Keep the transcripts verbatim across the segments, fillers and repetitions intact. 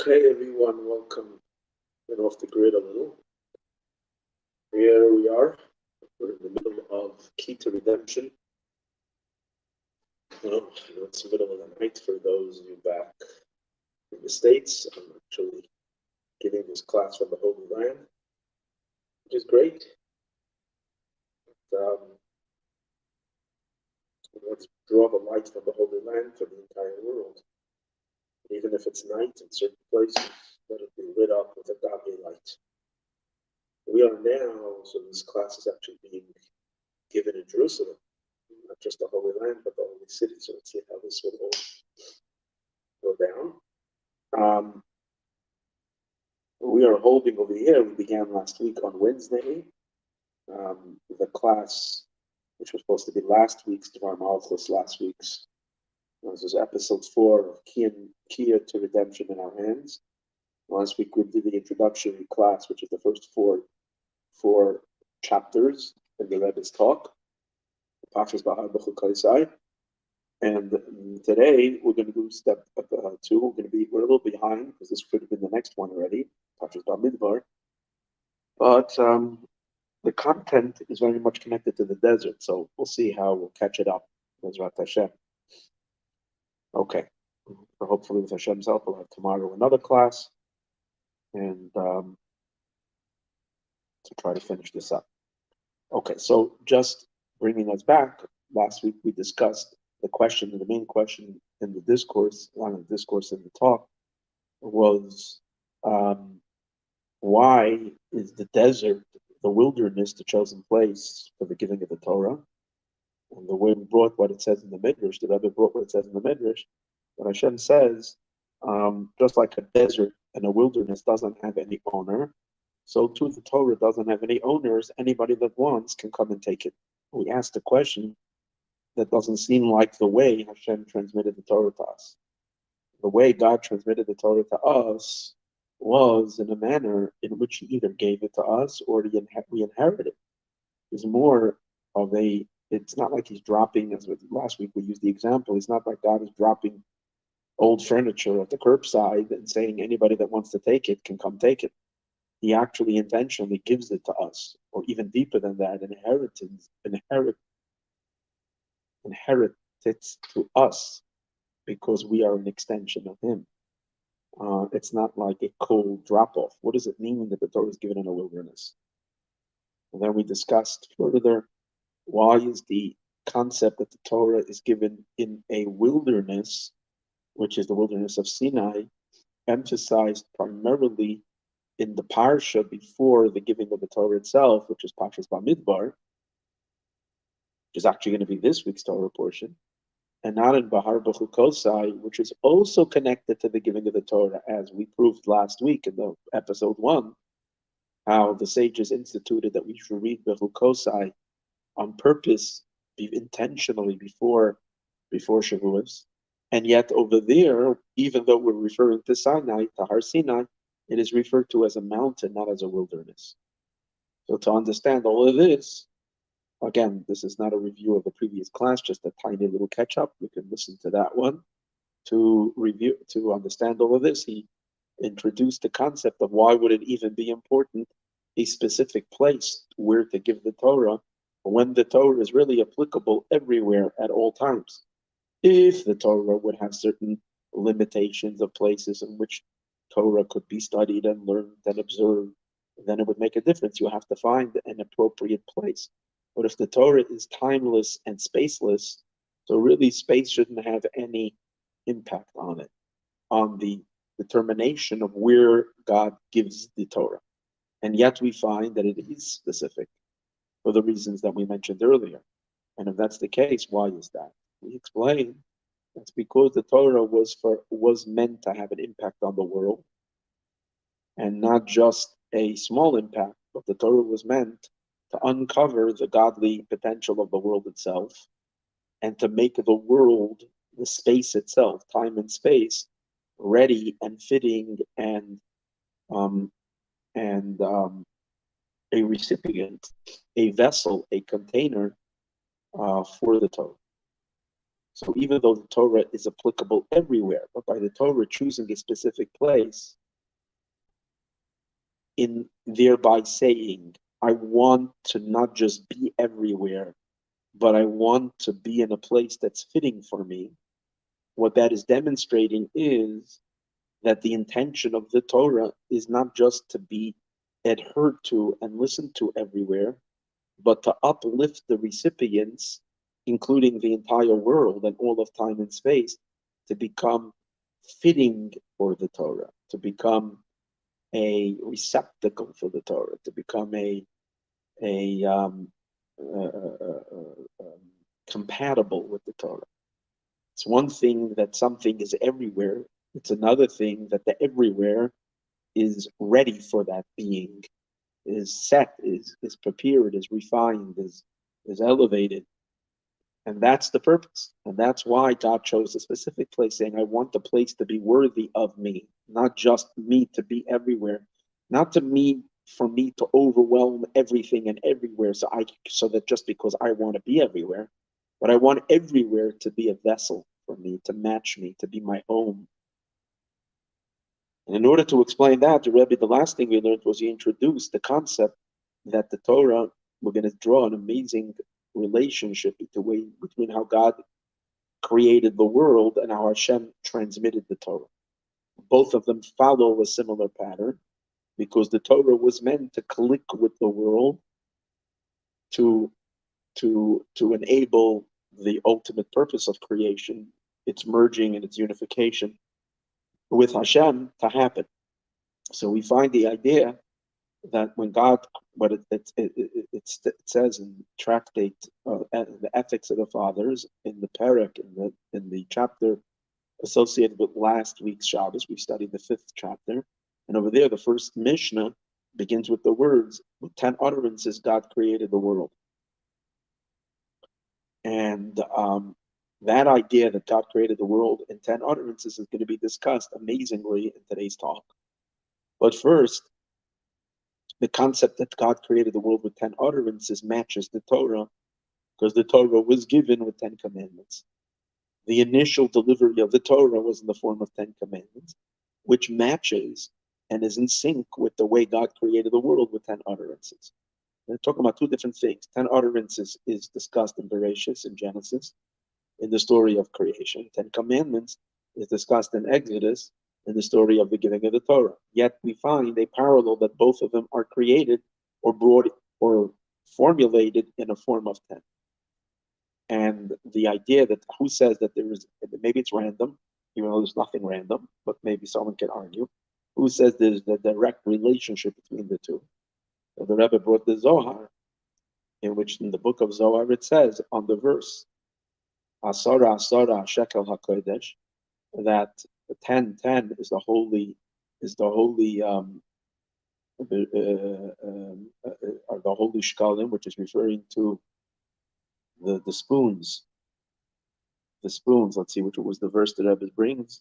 Okay, everyone, welcome. Went off the grid a little. Here we are. We're in the middle of Key to Redemption. Well, I know it's the middle of the night for those of you back in the States. I'm actually giving this class from the Holy Land, which is great. Um, let's draw the light from the Holy Land for the entire world. Even if it's night in certain places, let it be lit up with a godly light. We are now, so this class is actually being given in Jerusalem, not just the Holy Land, but the Holy City. So let's see how this will all go down. Um, we are holding over here, we began last week on Wednesday, um, the class, which was supposed to be last week's Dvar Malchus, last week's. This is episode four of Kia, Kia to Redemption in Our Hands. Last week we did the introductory class, which is the first four, four chapters in the Rebbe's talk. Pashas Bahar B'chul Kaisai. And today we're going to do step uh, two. We're going to be we're a little behind because this could have been the next one already, Pashas Bamidbar. But um, the content is very much connected to the desert, so we'll see how we'll catch it up. Bezrat Hashem. Okay. So hopefully with Hashem's help, we'll have tomorrow another class, and um, to try to finish this up. Okay. So just bringing us back. Last week we discussed the question, the main question in the discourse, on the discourse in the talk, was um, why is the desert, the wilderness, the chosen place for the giving of the Torah? And the way we brought what it says in the Midrash, the Rebbe brought what it says in the Midrash, when Hashem says, um, just like a desert and a wilderness doesn't have any owner, so too the Torah doesn't have any owners. Anybody that wants can come and take it. We asked the question, that doesn't seem like the way Hashem transmitted the Torah to us. The way God transmitted the Torah to us was in a manner in which He either gave it to us or we inherited it. It's more of a, it's not like He's dropping, as with last week we used the example, it's not like God is dropping old furniture at the curbside and saying anybody that wants to take it can come take it. He actually intentionally gives it to us, or even deeper than that, inheritance, inherit, inherit it to us because we are an extension of Him. Uh, it's not like a cold drop-off. What does it mean that the Torah is given in a wilderness? And then we discussed further, why is the concept that the Torah is given in a wilderness, which is the wilderness of Sinai, emphasized primarily in the parsha before the giving of the Torah itself, which is Pashas Bamidbar, which is actually going to be this week's Torah portion, and not in Bahar B'chul Kosai, which is also connected to the giving of the Torah, as we proved last week in the episode one, how the sages instituted that we should read B'chul Kosai on purpose, intentionally before before Shavuos. And yet over there, even though we're referring to Sinai, to Har Sinai, it is referred to as a mountain, not as a wilderness. So to understand all of this, again, this is not a review of the previous class, just a tiny little catch-up. You can listen to that one. To review, to understand all of this, he introduced the concept of why would it even be important, a specific place where to give the Torah, when the Torah is really applicable everywhere at all times. If the Torah would have certain limitations of places in which Torah could be studied and learned and observed, then it would make a difference. You have to find an appropriate place. But if the Torah is timeless and spaceless, so really space shouldn't have any impact on it, on the determination of where God gives the Torah. And yet we find that it is specific for the reasons that we mentioned earlier. And if that's the case, why is that? We explain that's because the Torah was for was meant to have an impact on the world, and not just a small impact, but the Torah was meant to uncover the godly potential of the world itself, and to make the world, the space itself, time and space, ready and fitting and um, and um, a recipient, a vessel, a container uh, for the Torah. So even though the Torah is applicable everywhere, but by the Torah choosing a specific place, in thereby saying, I want to not just be everywhere, but I want to be in a place that's fitting for me, what that is demonstrating is that the intention of the Torah is not just to be adhered to and listened to everywhere, but to uplift the recipients, including the entire world and all of time and space, to become fitting for the Torah, to become a receptacle for the Torah, to become a a um, uh, uh, uh, um, compatible with the Torah. It's one thing that something is everywhere. It's another thing that the everywhere is ready for that being, is set, is is prepared, is refined, is is elevated. And that's the purpose. And that's why God chose a specific place, saying, I want the place to be worthy of me, not just me to be everywhere, not to me for me to overwhelm everything and everywhere, so I so that just because I want to be everywhere, but I want everywhere to be a vessel for me, to match me, to be my home. And in order to explain that, the Rebbe, the last thing we learned was he introduced the concept that the Torah, we're going to draw an amazing relationship between, between how God created the world and how Hashem transmitted the Torah. Both of them follow a similar pattern because the Torah was meant to click with the world to, to, to enable the ultimate purpose of creation, its merging and its unification with Hashem to happen. So we find the idea that when God, what it, it, it, it, it, it says in tractate, uh, the Ethics of the Fathers, in the Perek, in the in the chapter associated with last week's Shabbos, we studied the fifth chapter, and over there, the first Mishnah begins with the words, with ten utterances, God created the world. And um, that idea that God created the world in ten utterances is going to be discussed amazingly in today's talk. But first, the concept that God created the world with ten utterances matches the Torah, because the Torah was given with ten commandments. The initial delivery of the Torah was in the form of ten commandments, which matches and is in sync with the way God created the world with ten utterances. They're talking about two different things. Ten utterances is discussed in Bereshit, in Genesis, in the story of creation. Ten commandments is discussed in Exodus, in the story of the giving of the Torah. Yet we find a parallel that both of them are created or brought or formulated in a form of ten. And the idea that who says that there is, maybe it's random, even though there's nothing random, but maybe someone can argue. Who says there's the direct relationship between the two? So the Rebbe brought the Zohar, in which in the book of Zohar it says on the verse, Asara Asara Shekel HaKodesh, that the ten ten is the holy, is the holy, um, the, uh, um, uh, uh, the holy shkalim, which is referring to the the spoons, the spoons. Let's see which was the verse that Rebbe brings.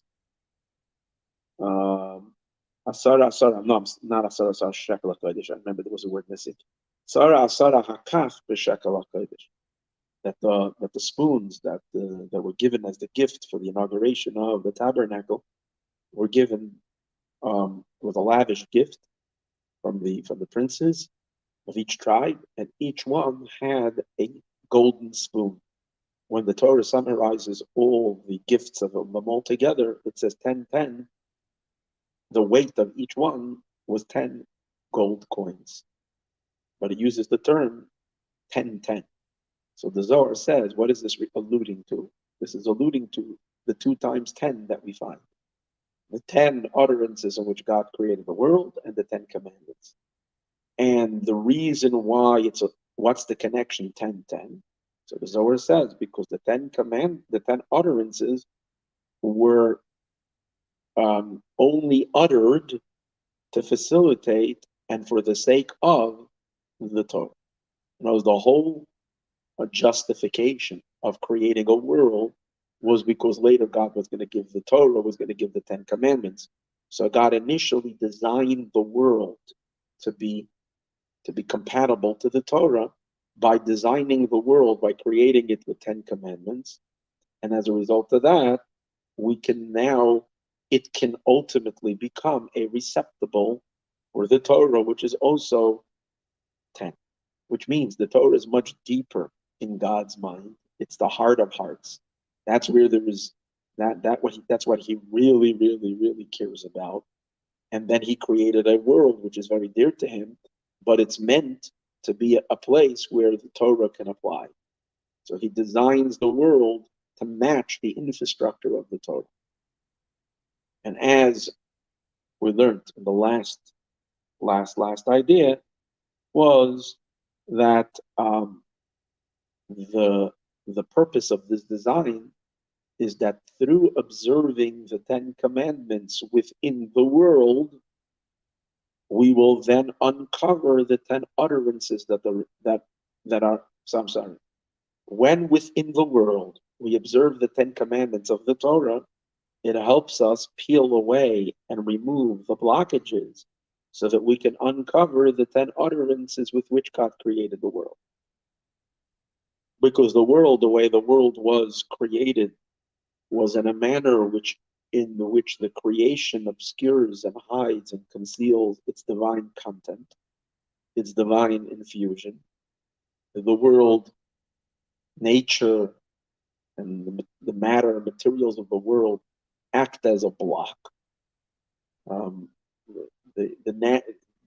Um, Asara Asara, no, not Asara Asara Shekel HaKodesh. I remember there was a word missing. Asara Asara Hakaf b'Shekel HaKodesh. That the that the spoons that uh, that were given as the gift for the inauguration of the tabernacle were given um, with a lavish gift from the from the princes of each tribe, and each one had a golden spoon. When the Torah summarizes all the gifts of them all together, it says ten ten. The weight of each one was ten gold coins, but it uses the term ten ten. So the Zohar says, what is this alluding to? This is alluding to the two times ten that we find. The ten utterances in which God created the world and the ten commandments. And the reason why it's a, what's the connection ten ten? So the Zohar says, because the ten command, the ten utterances were um, only uttered to facilitate and for the sake of the Torah. And it was the whole uh, justification of creating a world was because later God was going to give the Torah, was going to give the Ten Commandments. So God initially designed the world to be to be compatible to the Torah by designing the world, by creating it with Ten Commandments. And as a result of that, we can now, it can ultimately become a receptacle for the Torah, which is also ten, which means the Torah is much deeper in God's mind. It's the heart of hearts. That's where there is that that what he, that's what he really, really, really cares about. And then he created a world which is very dear to him, but it's meant to be a place where the Torah can apply. So he designs the world to match the infrastructure of the Torah. And as we learned in the last, last, last idea, was that um, the the purpose of this design is that through observing the Ten Commandments within the world, we will then uncover the ten utterances that the that that are. So I'm sorry. When within the world we observe the Ten Commandments of the Torah, it helps us peel away and remove the blockages so that we can uncover the ten utterances with which God created the world. Because the world, the way the world was created, was in a manner which in which the creation obscures and hides and conceals its divine content, its divine infusion. The world, nature, and the, the matter and materials of the world act as a block. Um, the the nat,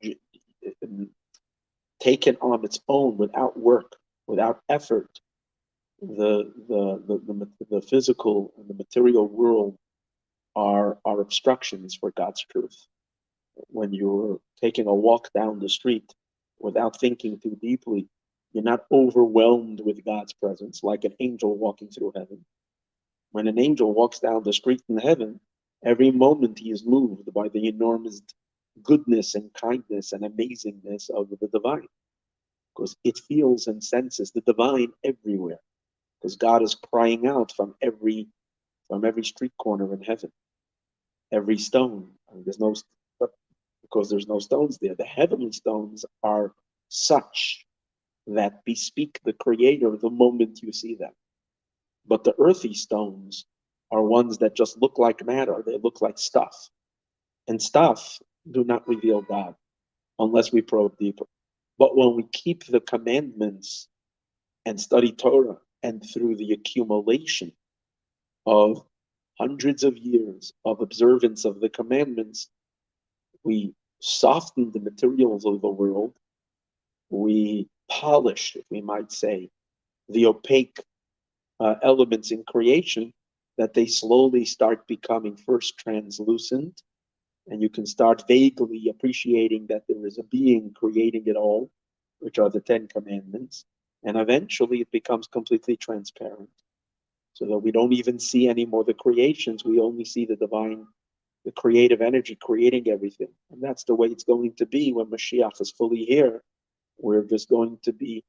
taken on its own without work, without effort, the the the the, the physical and the material world are are obstructions for God's truth. When you're taking a walk down the street without thinking too deeply, you're not overwhelmed with God's presence like an angel walking through heaven. When an angel walks down the street in heaven, every moment he is moved by the enormous goodness and kindness and amazingness of the divine, because it feels and senses the divine everywhere, because God is crying out from every from every street corner in heaven, every stone. I mean, there's no because there's no stones there. The heavenly stones are such that bespeak the Creator the moment you see them. But the earthy stones are ones that just look like matter. They look like stuff. And stuff do not reveal God unless we probe deeper. But when we keep the commandments and study Torah, and through the accumulation of hundreds of years of observance of the commandments, we soften the materials of the world. We polish, if we might say, the opaque uh, elements in creation, that they slowly start becoming first translucent, and you can start vaguely appreciating that there is a being creating it all, which are the Ten Commandments, and eventually it becomes completely transparent, so that we don't even see anymore the creations, we only see the divine, the creative energy creating everything. And that's the way it's going to be when Mashiach is fully here. We're just going to be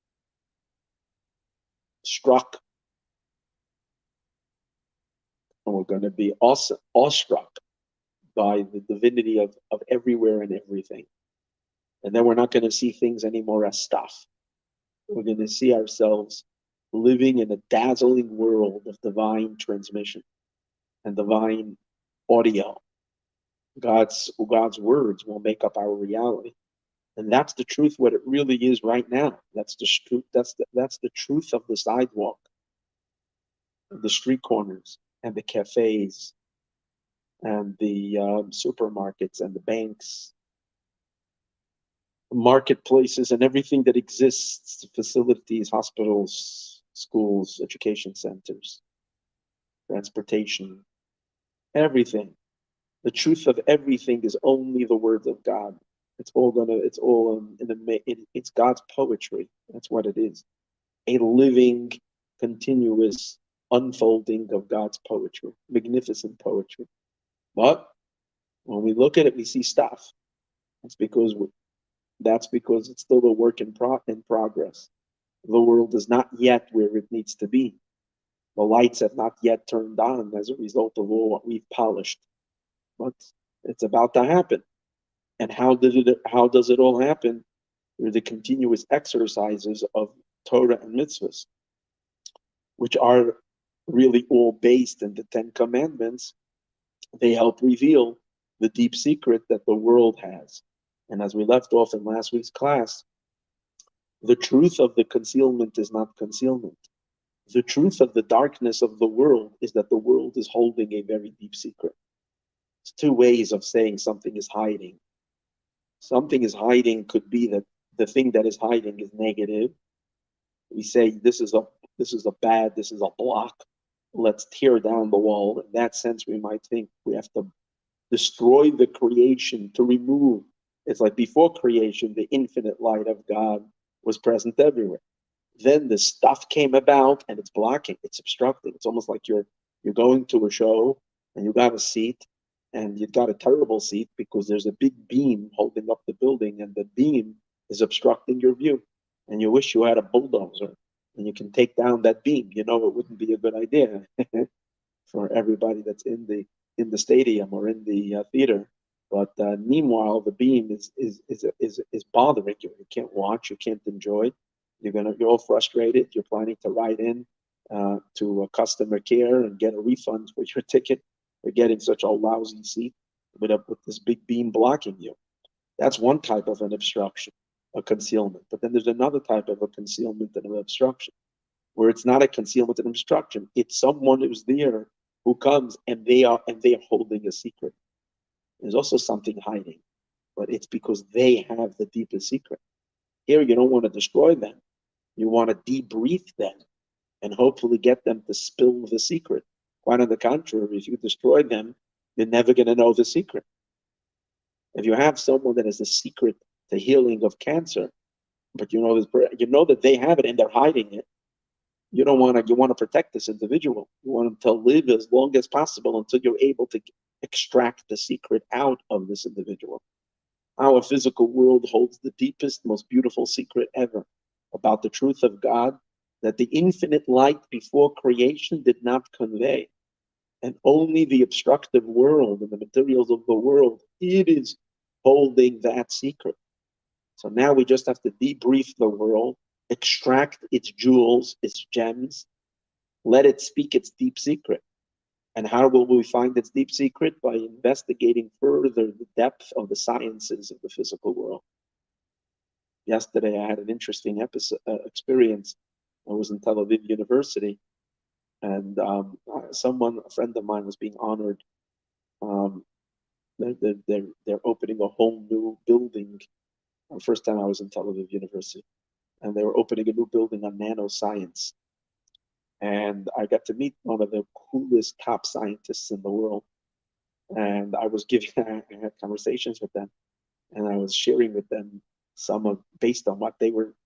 struck, and we're going to be also awestruck by the divinity of, of everywhere and everything. And then we're not going to see things anymore as stuff. We're going to see ourselves living in a dazzling world of divine transmission and divine audio. God's God's words will make up our reality. And that's the truth, what it really is right now. That's the truth. That's the, that's the truth of the sidewalk, the street corners, and the cafes, and the um, supermarkets, and the banks, marketplaces, and everything that exists, facilities, hospitals, schools, education centers, transportation, everything. The truth of everything is only the words of God. It's all gonna. It's all in, in the. It, it's God's poetry. That's what it is. A living, continuous unfolding of God's poetry, magnificent poetry. But when we look at it, we see stuff. That's because we, that's because it's still a work in pro, in progress. The world is not yet where it needs to be. The lights have not yet turned on as a result of all what we've polished. But it's about to happen. And how did it? How does it all happen? Through the continuous exercises of Torah and mitzvahs, which are really all based in the Ten Commandments, they help reveal the deep secret that the world has. And as we left off in last week's class, the truth of the concealment is not concealment. The truth of the darkness of the world is that the world is holding a very deep secret. It's two ways of saying something is hiding. Something is hiding could be that the thing that is hiding is negative. We say this is a this is a bad, this is a block. Let's tear down the wall. In that sense, we might think we have to destroy the creation to remove. It's like before creation, the infinite light of God was present everywhere. Then the stuff came about and it's blocking, it's obstructing. It's almost like you're you're going to a show and you got a seat and you've got a terrible seat because there's a big beam holding up the building and the beam is obstructing your view. And you wish you had a bulldozer and you can take down that beam. You know, it wouldn't be a good idea for everybody that's in the in the stadium or in the uh, theater. But uh, meanwhile, the beam is is is is is bothering you. You can't watch. You can't enjoy. You're gonna you're all frustrated. You're planning to ride in uh, to a customer care and get a refund for your ticket for getting such a lousy seat with a, with this big beam blocking you. That's one type of an obstruction, a concealment. But then there's another type of a concealment and an obstruction, where it's not a concealment and obstruction. It's someone who's there who comes and they are and they are holding a secret. There's also something hiding, but it's because they have the deepest secret. Here, you don't want to destroy them. You want to debrief them and hopefully get them to spill the secret. Quite on the contrary, if you destroy them, you're never going to know the secret. If you have someone that has the secret to healing of cancer, but you know you know that they have it and they're hiding it, you don't want to. You want to protect this individual. You want them to live as long as possible until you're able to extract the secret out of this individual. Our physical world holds the deepest, most beautiful secret ever about the truth of God that the infinite light before creation did not convey. And only the obstructive world and the materials of the world, it is holding that secret. So now we just have to debrief the world, extract its jewels, its gems, let it speak its deep secret. And how will we find its deep secret? By investigating further the depth of the sciences of the physical world. Yesterday, I had an interesting episode, uh, experience. I was in Tel Aviv University, and um, someone, a friend of mine, was being honored. Um, they're, they're, they're, they're opening a whole new building. The first time I was in Tel Aviv University, and they were opening a new building on nanoscience. And I got to meet one of the coolest top scientists in the world. And I was giving, I had conversations with them, and I was sharing with them some of, based on what they were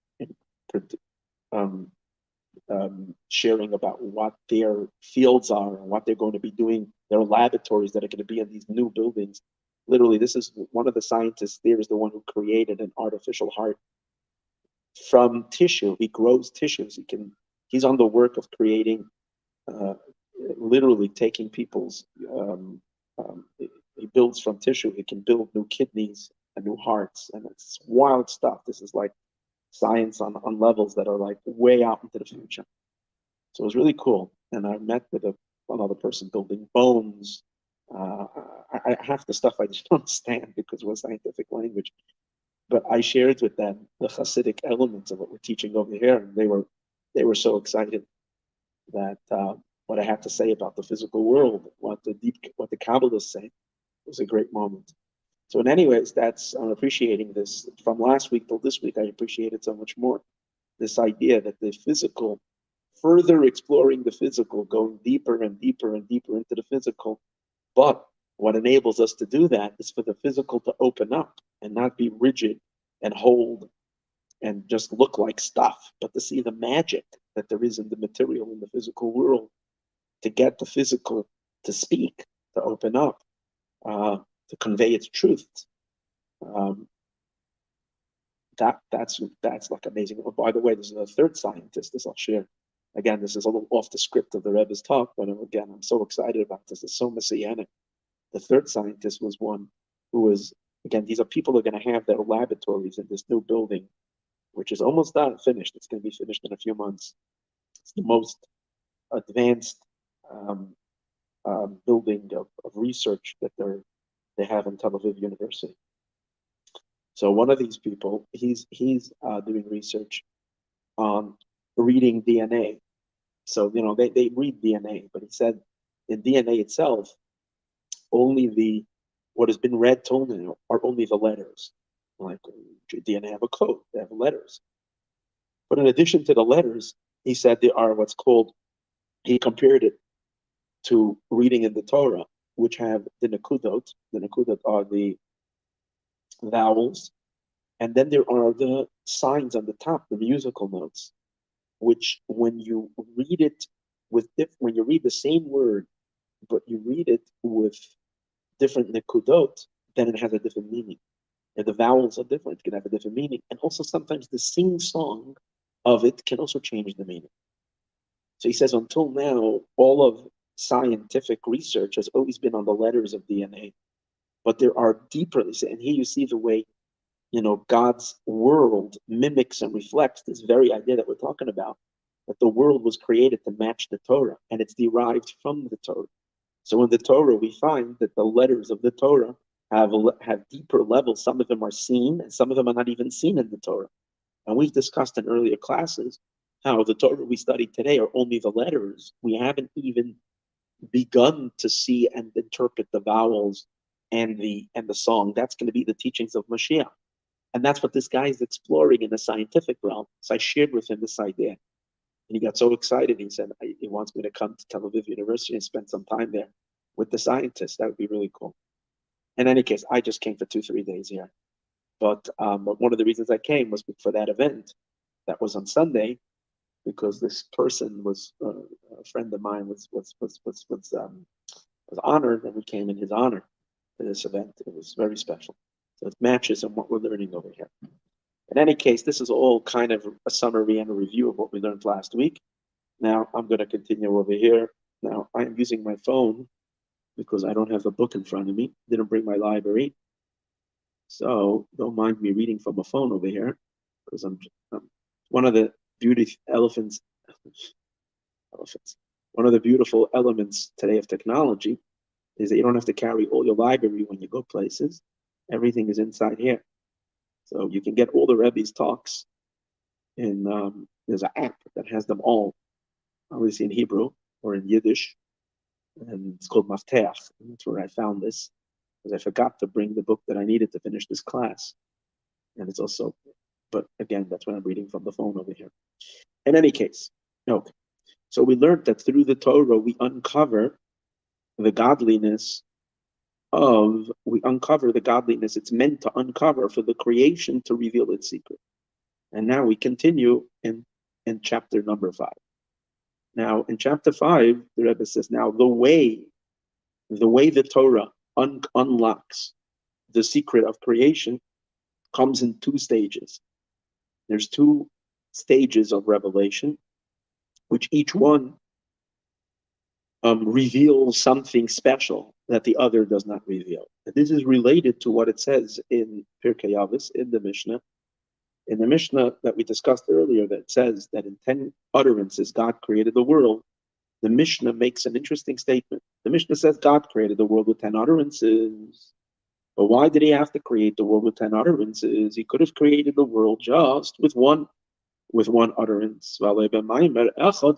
um, um, sharing about what their fields are and what they're going to be doing, their laboratories that are going to be in these new buildings. Literally, this is one of the scientists there is the one who created an artificial heart from tissue. He grows tissues. He can. He's on the work of creating, uh, literally taking people's. Um, um, he builds from tissue. He can build new kidneys and new hearts, and it's wild stuff. This is like science on, on levels that are like way out into the future. So it was really cool. And I met with a, another person building bones. Uh, I, I half the stuff I just don't understand because it was scientific language. But I shared with them the Hasidic elements of what we're teaching over here, and they were they were so excited that uh, what I had to say about the physical world, what the deep, what the Kabbalists say, was a great moment. So, in any ways, that's I'm appreciating this from last week till this week. I appreciate it so much more. This idea that the physical, further exploring the physical, going deeper and deeper and deeper into the physical, but what enables us to do that is for the physical to open up and not be rigid and hold and just look like stuff, but to see the magic that there is in the material in the physical world, to get the physical to speak, to open up, uh, to convey its truth. Um, that that's that's like amazing. Oh, by the way, there's a third scientist. This I'll share. Again, this is a little off the script of the Rebbe's talk, but again, I'm so excited about this. It's so messianic. The third scientist was one who was, again, these are people who are going to have their laboratories in this new building, which is almost done, finished. It's going to be finished in a few months. It's the most advanced um, um, building of, of research that they're they have in Tel Aviv University. So one of these people, he's he's uh, doing research on reading D N A. So you know they, they read D N A, but he said in D N A itself, only the what has been read told now are only the letters. Like D N A have a code, they have letters. But in addition to the letters, he said there are what's called, he compared it to reading in the Torah, which have the nekudot. The nekudot are the vowels, and then there are the signs on the top, the musical notes, which when you read it with diff- when you read the same word, but you read it with different nekudot, then it has a different meaning. And the vowels are different, it can have a different meaning. And also sometimes the sing song of it can also change the meaning. So he says, until now, all of scientific research has always been on the letters of D N A. But there are deeper, and here you see the way, you know, God's world mimics and reflects this very idea that we're talking about, that the world was created to match the Torah, and it's derived from the Torah. So in the Torah, we find that the letters of the Torah have, have deeper levels. Some of them are seen, and some of them are not even seen in the Torah. And we've discussed in earlier classes how the Torah we study today are only the letters. We haven't even begun to see and interpret the vowels and the and the song. That's going to be the teachings of Mashiach. And that's what this guy is exploring in the scientific realm. So I shared with him this idea. And he got so excited. He said he wants me to come to Tel Aviv University and spend some time there with the scientists. That would be really cool. In any case, I just came for two, three days here. But um, one of the reasons I came was for that event that was on Sunday, because this person was uh, a friend of mine was was was was was, um, was honored, and we came in his honor for this event. It was very special. So it matches on what we're learning over here. In any case, this is all kind of a summary and a review of what we learned last week. Now I'm going to continue over here. Now I'm using my phone because I don't have a book in front of me. Didn't bring my library. So don't mind me reading from a phone over here, because I'm, I'm one of the beauty elephants, elephants. One of the beautiful elements today of technology is that you don't have to carry all your library when you go places. Everything is inside here. So you can get all the Rebbe's talks in, um, there's an app that has them all, obviously in Hebrew or in Yiddish, and it's called Mafteach. And that's where I found this, because I forgot to bring the book that I needed to finish this class. And it's also, but again, that's what I'm reading from the phone over here. In any case, okay. So we learned that through the Torah, we uncover the godliness of, we uncover the godliness it's meant to uncover for the creation to reveal its secret. And now we continue in, in chapter number five. Now, in chapter five, the Rebbe says, now the way, the way the Torah un- unlocks the secret of creation comes in two stages. There's two stages of revelation, which each one um, reveals something special that the other does not reveal. And this is related to what it says in Pirkei Avos, in the Mishnah. In the Mishnah that we discussed earlier, that says that in ten utterances God created the world, the Mishnah makes an interesting statement. The Mishnah says God created the world with ten utterances. But why did he have to create the world with ten utterances? He could have created the world just with one with one utterance. The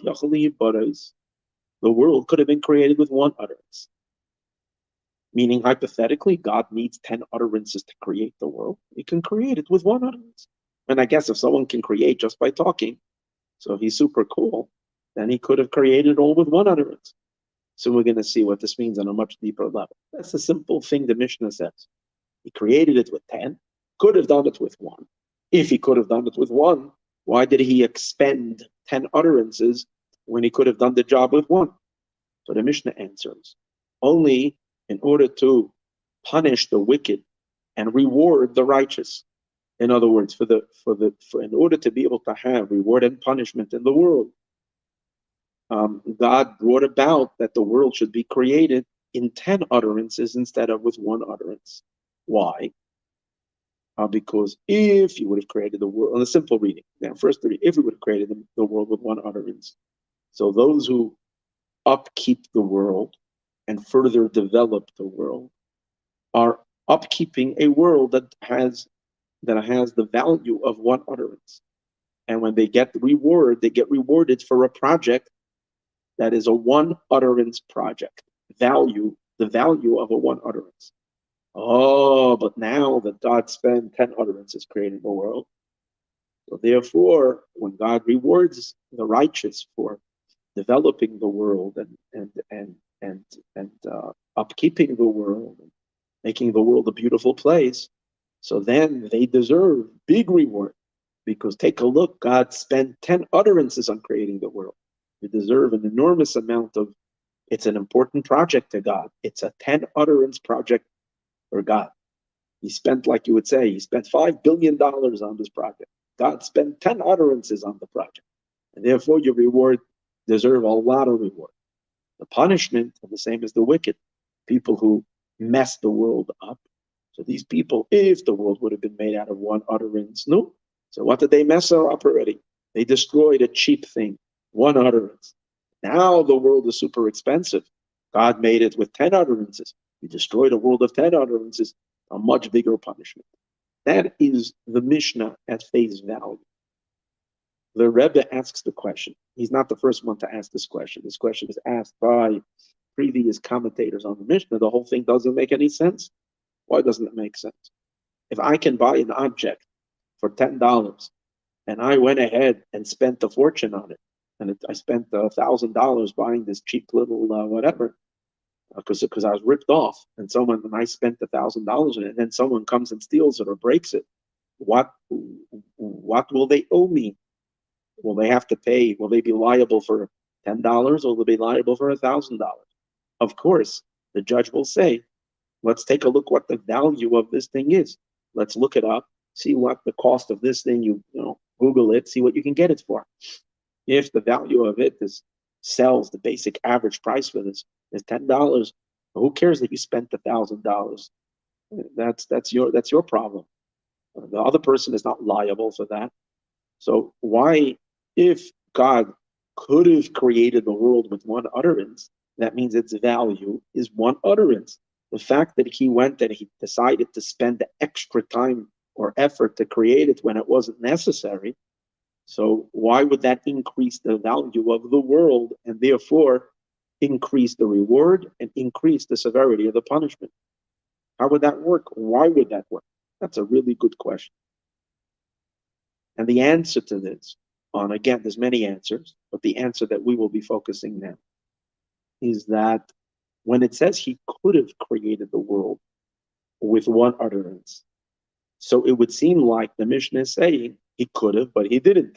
world could have been created with one utterance. Meaning, hypothetically, God needs ten utterances to create the world. He can create it with one utterance. And I guess if someone can create just by talking, so he's super cool, then he could have created it all with one utterance. So we're going to see what this means on a much deeper level. That's a simple thing the Mishnah says. He created it with ten, could have done it with one. If he could have done it with one, why did he expend ten utterances when he could have done the job with one? So the Mishnah answers, only in order to punish the wicked and reward the righteous. In other words, for the for the for in order to be able to have reward and punishment in the world, um, God brought about that the world should be created in ten utterances instead of with one utterance. Why? Uh, because if you would have created the world, on a simple reading, now first, if we would have created the, the world with one utterance, so those who upkeep the world and further develop the world are upkeeping a world that has that has the value of one utterance. And when they get the reward, they get rewarded for a project that is a one utterance project. Value, the value of a one utterance. Oh, but now that God spent ten utterances creating the world, so therefore, when God rewards the righteous for developing the world and and and and and uh, upkeeping the world, and making the world a beautiful place, so then they deserve big reward. Because take a look, God spent ten utterances on creating the world. You deserve an enormous amount of, it's an important project to God. It's a ten utterance project for God. He spent, like you would say, he spent five billion dollars on this project. God spent ten utterances on the project. And therefore your reward deserve a lot of reward. The punishment is the same as the wicked. People who mess the world up. So these people, if the world would have been made out of one utterance, no. So what did they mess up already? They destroyed a cheap thing, one utterance. Now the world is super expensive. God made it with ten utterances. He destroyed a world of ten utterances, a much bigger punishment. That is the Mishnah at face value. The Rebbe asks the question. He's not the first one to ask this question. This question is asked by previous commentators on the Mishnah. The whole thing doesn't make any sense. Why doesn't it make sense? If I can buy an object for ten dollars and I went ahead and spent a fortune on it, and it, I spent a thousand dollars buying this cheap little uh, whatever, because uh, because I was ripped off, and someone and I spent a thousand dollars on it, and then someone comes and steals it or breaks it. What what will they owe me? Will they have to pay? Will they be liable for ten dollars, or will they be liable for a thousand dollars? Of course, the judge will say, let's take a look what the value of this thing is. Let's look it up, see what the cost of this thing, you, you know, Google it, see what you can get it for. If the value of it is sells, the basic average price for this is ten dollars, who cares that you spent a thousand dollars? That's that's your that's your problem. The other person is not liable for that. So why, if God could have created the world with one utterance, that means its value is one utterance. The fact that he went and he decided to spend the extra time or effort to create it when it wasn't necessary, so why would that increase the value of the world and therefore increase the reward and increase the severity of the punishment? How would that work? Why would that work? That's a really good question. And the answer to this, on again, there's many answers, but the answer that we will be focusing now is that when it says he could have created the world with one utterance, so it would seem like the Mishnah is saying he could have, but he didn't.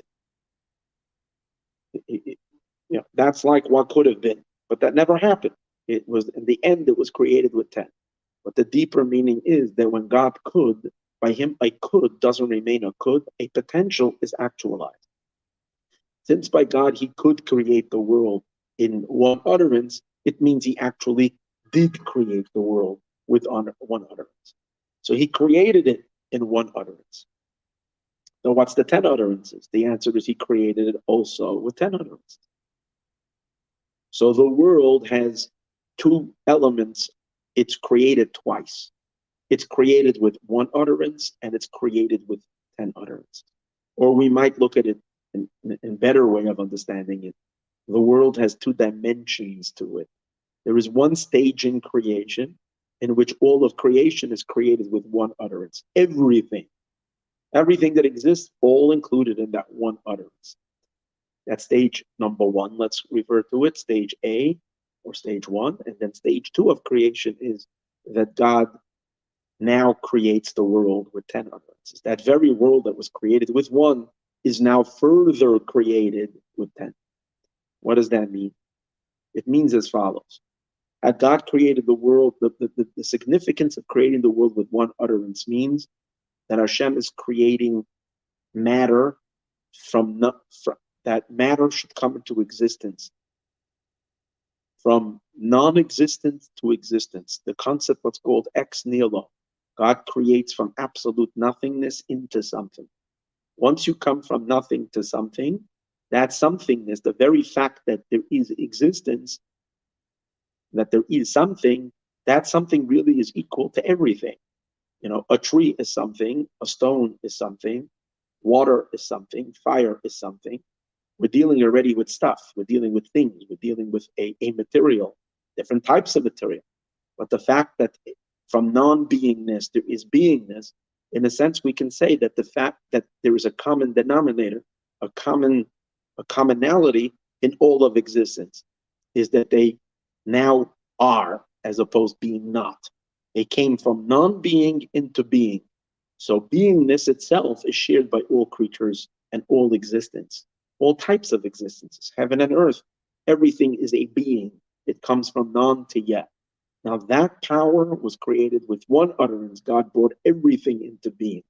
It, it, you know, that's like what could have been, but that never happened. It was in the end, it was created with ten. But the deeper meaning is that when God could, by him, a could doesn't remain a could, a potential is actualized. Since by God he could create the world in one utterance, it means he actually did create the world with one utterance. So he created it in one utterance. So what's the ten utterances? The answer is he created it also with ten utterances. So the world has two elements. It's created twice. It's created with one utterance and it's created with ten utterances. Or we might look at it in a better way of understanding it. The world has two dimensions to it. There is one stage in creation in which all of creation is created with one utterance. Everything, everything that exists, all included in that one utterance. That's stage number one. Let's refer to it, stage A or stage one. And then stage two of creation is that God now creates the world with ten utterances. That very world that was created with one is now further created with ten. What does that mean? It means as follows. Had God created the world, the, the, the significance of creating the world with one utterance means that Hashem is creating matter from, not, from that matter should come into existence. From non-existence to existence. The concept what's called ex nihilo. God creates from absolute nothingness into something. Once you come from nothing to something, that somethingness, the very fact that there is existence, that there is something, that something really is equal to everything. You know, a tree is something, a stone is something, water is something, fire is something. We're dealing already with stuff. We're dealing with things. We're dealing with a, a material, different types of material. But the fact that from non-beingness there is beingness, in a sense, we can say that the fact that there is a common denominator, a common, a commonality in all of existence, is that they now are as opposed to being not. They came from non-being into being. So beingness itself is shared by all creatures and all existence, all types of existences, heaven and earth. Everything is a being. It comes from non to yet. Now that power was created with one utterance. God brought everything into being.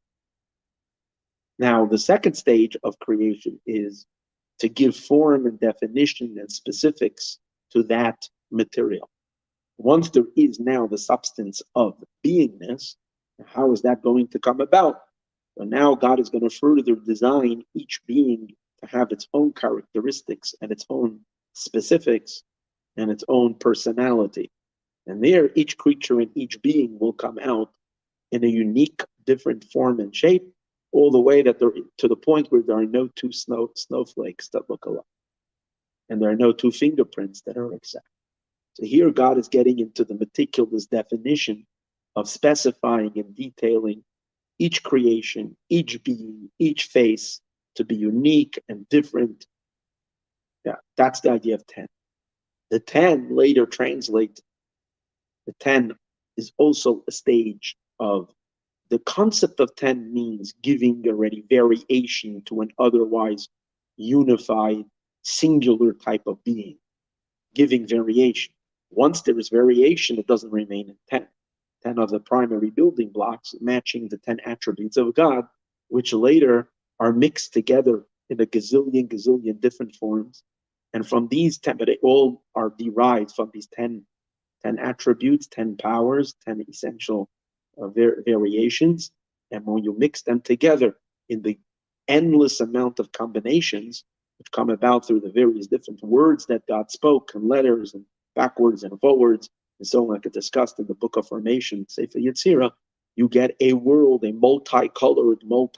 Now the second stage of creation is to give form and definition and specifics to that material. Once there is now the substance of beingness, how is that going to come about? So now God is going to further design each being to have its own characteristics and its own specifics and its own personality. And there, each creature and each being will come out in a unique, different form and shape, all the way that they're to the point where there are no two snow, snowflakes that look alike. And there are no two fingerprints that are exact. So here God is getting into the meticulous definition of specifying and detailing each creation, each being, each face to be unique and different. Yeah, that's the idea of ten. The ten later translate, the ten is also a stage of, the concept of ten means giving already variation to an otherwise unified, singular type of being, giving variation. Once there is variation, it doesn't remain in ten. ten are the primary building blocks matching the ten attributes of God, which later are mixed together in a gazillion, gazillion different forms. And from these ten, but they all are derived from these ten, ten attributes, ten powers, ten essential uh, var- variations. And when you mix them together in the endless amount of combinations which come about through the various different words that God spoke, and letters and backwards and forwards, and so on, like it discussed in the Book of Formation, Sefer Yetzirah, you get a world, a multicolored,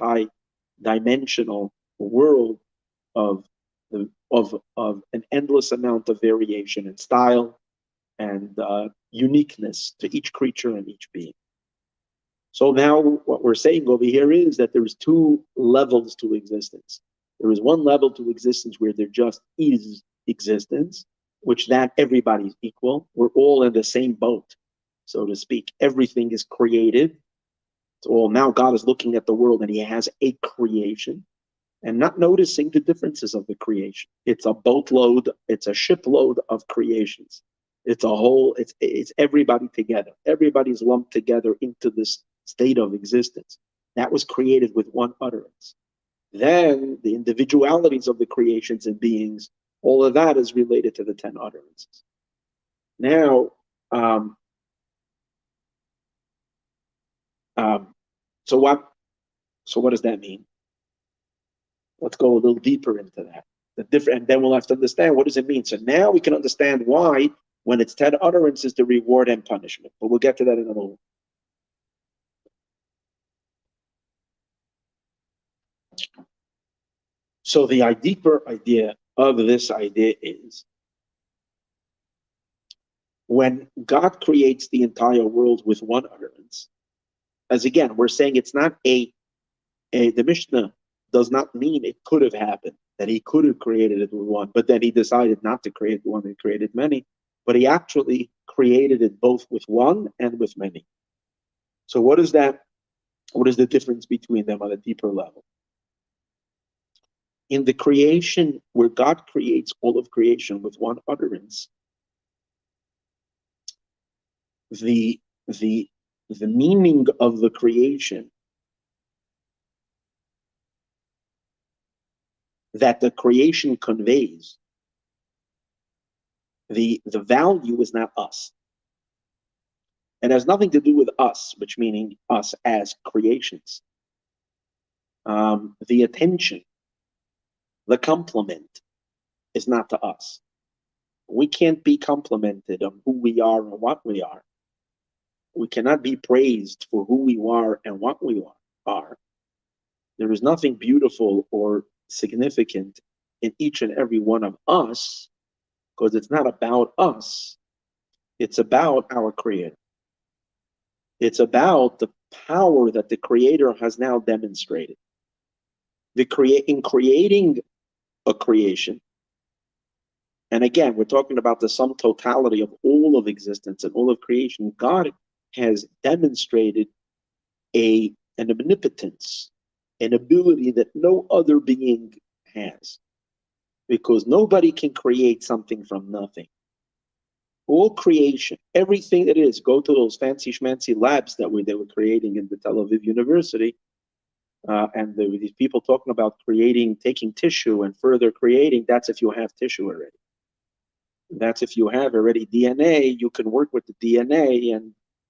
multi-dimensional world of, the, of, of an endless amount of variation in style and uh, uniqueness to each creature and each being. So now what we're saying over here is that there's two levels to existence. There is one level to existence where there just is existence, which that everybody's equal. We're all in the same boat, so to speak. Everything is created. It's all, now God is looking at the world and he has a creation and not noticing the differences of the creation. It's a boatload, it's a shipload of creations. It's a whole, it's, it's everybody together. Everybody's lumped together into this state of existence. That was created with one utterance. Then the individualities of the creations and beings, all of that is related to the ten utterances. Now, um, um, so what? So what does that mean? Let's go a little deeper into that. The different, and then we'll have to understand what does it mean. So now we can understand why, when it's ten utterances, the reward and punishment. But we'll get to that in a little. So the deeper idea of this idea is, when God creates the entire world with one utterance, as again, we're saying it's not a, a the Mishnah does not mean it could have happened, that he could have created it with one, but then he decided not to create the one, he created many, but he actually created it both with one and with many. So what is that? What is the difference between them on a deeper level? In the creation, where God creates all of creation with one utterance, the the the meaning of the creation that the creation conveys, the the value is not us. It has nothing to do with us, which meaning us as creations. Um, the attention, the compliment is not to us. We can't be complimented on who we are and what we are. We cannot be praised for who we are and what we are. There is nothing beautiful or significant in each and every one of us, because it's not about us. It's about our Creator. It's about the power that the Creator has now demonstrated. The crea- in creating a creation, and again, we're talking about the sum totality of all of existence and all of creation, God has demonstrated a, an omnipotence, an ability that no other being has. Because nobody can create something from nothing. All creation, everything that is, go to those fancy schmancy labs that we, they were creating in the Tel Aviv University, uh, and there were these people talking about creating, taking tissue and further creating. That's if you have tissue already. That's if you have already D N A, you can work with the D N A and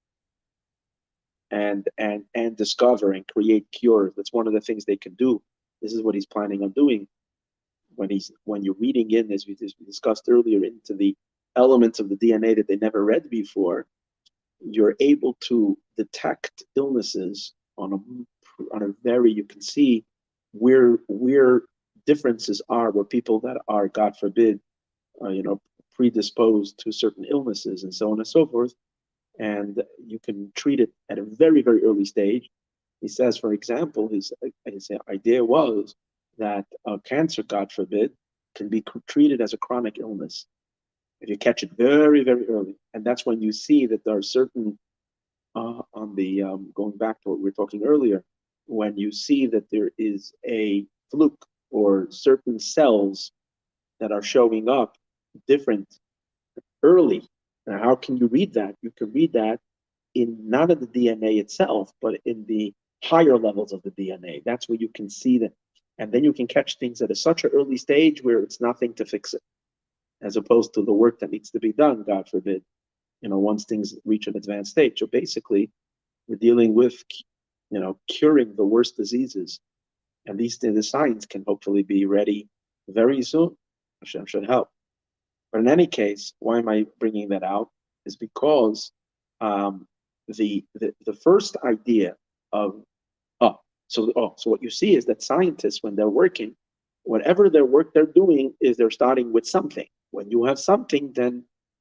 and and and discover and create cures. That's one of the things they can do. This is what he's planning on doing. When he's when you're reading in, as we discussed earlier, into the elements of the D N A that they never read before, you're able to detect illnesses on a on a very, you can see where where differences are, where people that are, God forbid, uh, you know, predisposed to certain illnesses and so on and so forth, and you can treat it at a very, very early stage. He says, for example, his his idea was that uh, cancer, God forbid, can be treated as a chronic illness if you catch it very, very early. And that's when you see that there are certain, uh, on the, um, going back to what we were talking earlier, when you see that there is a fluke or certain cells that are showing up different early. Now, how can you read that? You can read that in not in the D N A itself, but in the higher levels of the D N A. That's where you can see that. And then you can catch things at a, such an early stage where it's nothing to fix it, as opposed to the work that needs to be done, God forbid, you know, once things reach an advanced stage. So basically, we're dealing with, you know, curing the worst diseases. And these the science can hopefully be ready very soon. Hashem should help. But in any case, why am I bringing that out? Is because um, the, the the first idea of oh so oh so what you see is that scientists, when they're working, whatever their work they're doing, is they're starting with something. When you have something, then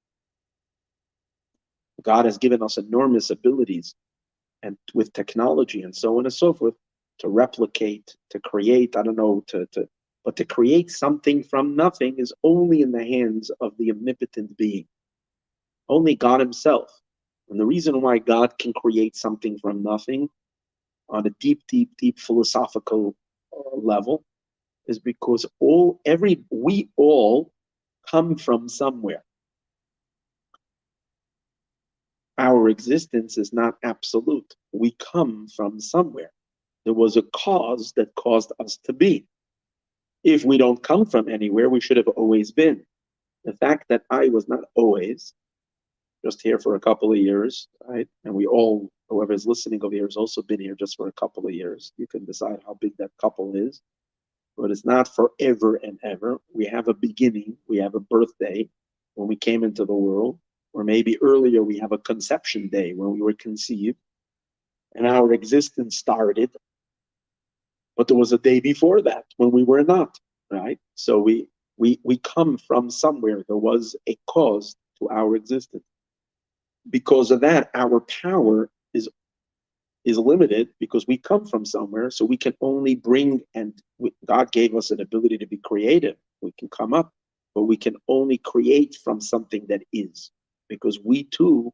God has given us enormous abilities, and with technology and so on and so forth, to replicate, to create. I don't know to to. But to create something from nothing is only in the hands of the omnipotent being, only God himself. And the reason why God can create something from nothing on a deep, deep, deep philosophical uh, level is because all, every, we all come from somewhere. Our existence is not absolute. We come from somewhere. There was a cause that caused us to be. If we don't come from anywhere, we should have always been. The fact that I was not always just here for a couple of years, right? And we all, whoever is listening over here, has also been here just for a couple of years. You can decide how big that couple is, but it's not forever and ever. We have a beginning. We have a birthday when we came into the world, or maybe earlier we have a conception day when we were conceived, and our existence started. But there was a day before that when we were not, right? So we we we come from somewhere. There was a cause to our existence. Because of that, our power is is limited because we come from somewhere. So we can only bring, and we, God gave us an ability to be creative. We can come up, but we can only create from something that is, because we too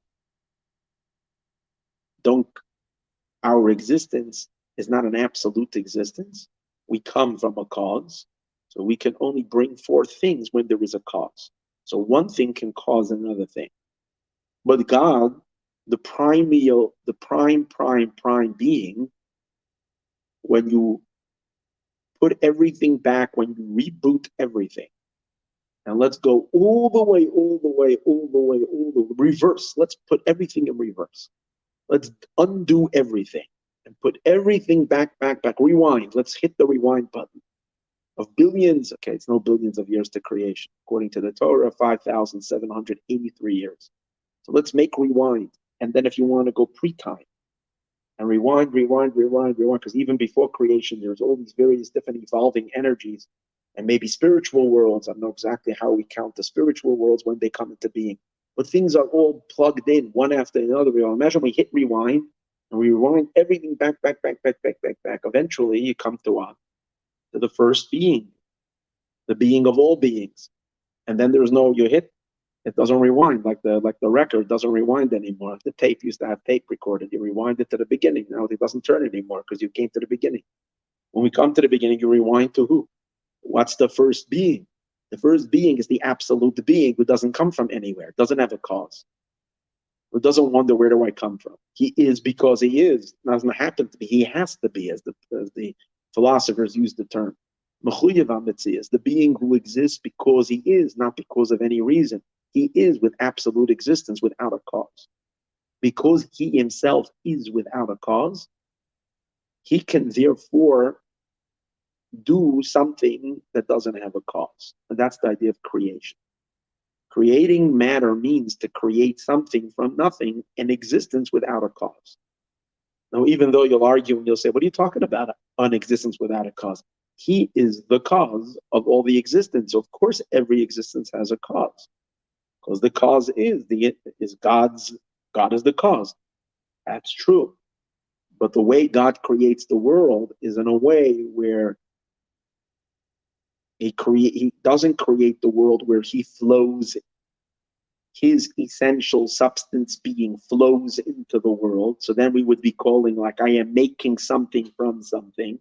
don't. Our existence is not an absolute existence. We come from a cause. So we can only bring forth things when there is a cause. So one thing can cause another thing. But God, the primeval, the prime, prime, prime being, when you put everything back, when you reboot everything, and let's go all the way, all the way, all the way, all the way, reverse. Let's put everything in reverse. Let's undo everything and put everything back, back, back. Rewind. Let's hit the rewind button. of billions. Okay, it's no billions of years to creation. According to the Torah, five thousand seven hundred eighty-three years. So let's make rewind. And then if you want to go pre-time, and rewind, rewind, rewind, rewind, because even before creation, there's all these various different evolving energies and maybe spiritual worlds. I don't know exactly how we count the spiritual worlds when they come into being, but things are all plugged in one after another. We imagine we hit rewind and we rewind everything back, back, back, back, back, back, back. Eventually, you come to, uh, to the first being, the being of all beings. And then there's no, you hit, it doesn't rewind like the like the record doesn't rewind anymore. The tape used to have tape recorded. You rewind it to the beginning. Now it doesn't turn anymore because you came to the beginning. When we come to the beginning, you rewind to who? What's the first being? The first being is the absolute being who doesn't come from anywhere, doesn't have a cause, who doesn't wonder where do I come from. He is because he is. It doesn't happen to be. He has to be, as the as the philosophers use the term. Mechuyev HaMetzias, the being who exists because he is, not because of any reason. He is with absolute existence without a cause. Because he himself is without a cause, he can therefore do something that doesn't have a cause. And that's the idea of creation. Creating matter means to create something from nothing, an existence without a cause. Now, even though you'll argue and you'll say, what are you talking about? An existence without a cause. He is the cause of all the existence. Of course, every existence has a cause. Because the cause is the is God's God is the cause. That's true. But the way God creates the world is in a way where he create he doesn't create the world where he flows. His essential substance being flows into the world. So then we would be calling like I am making something from something.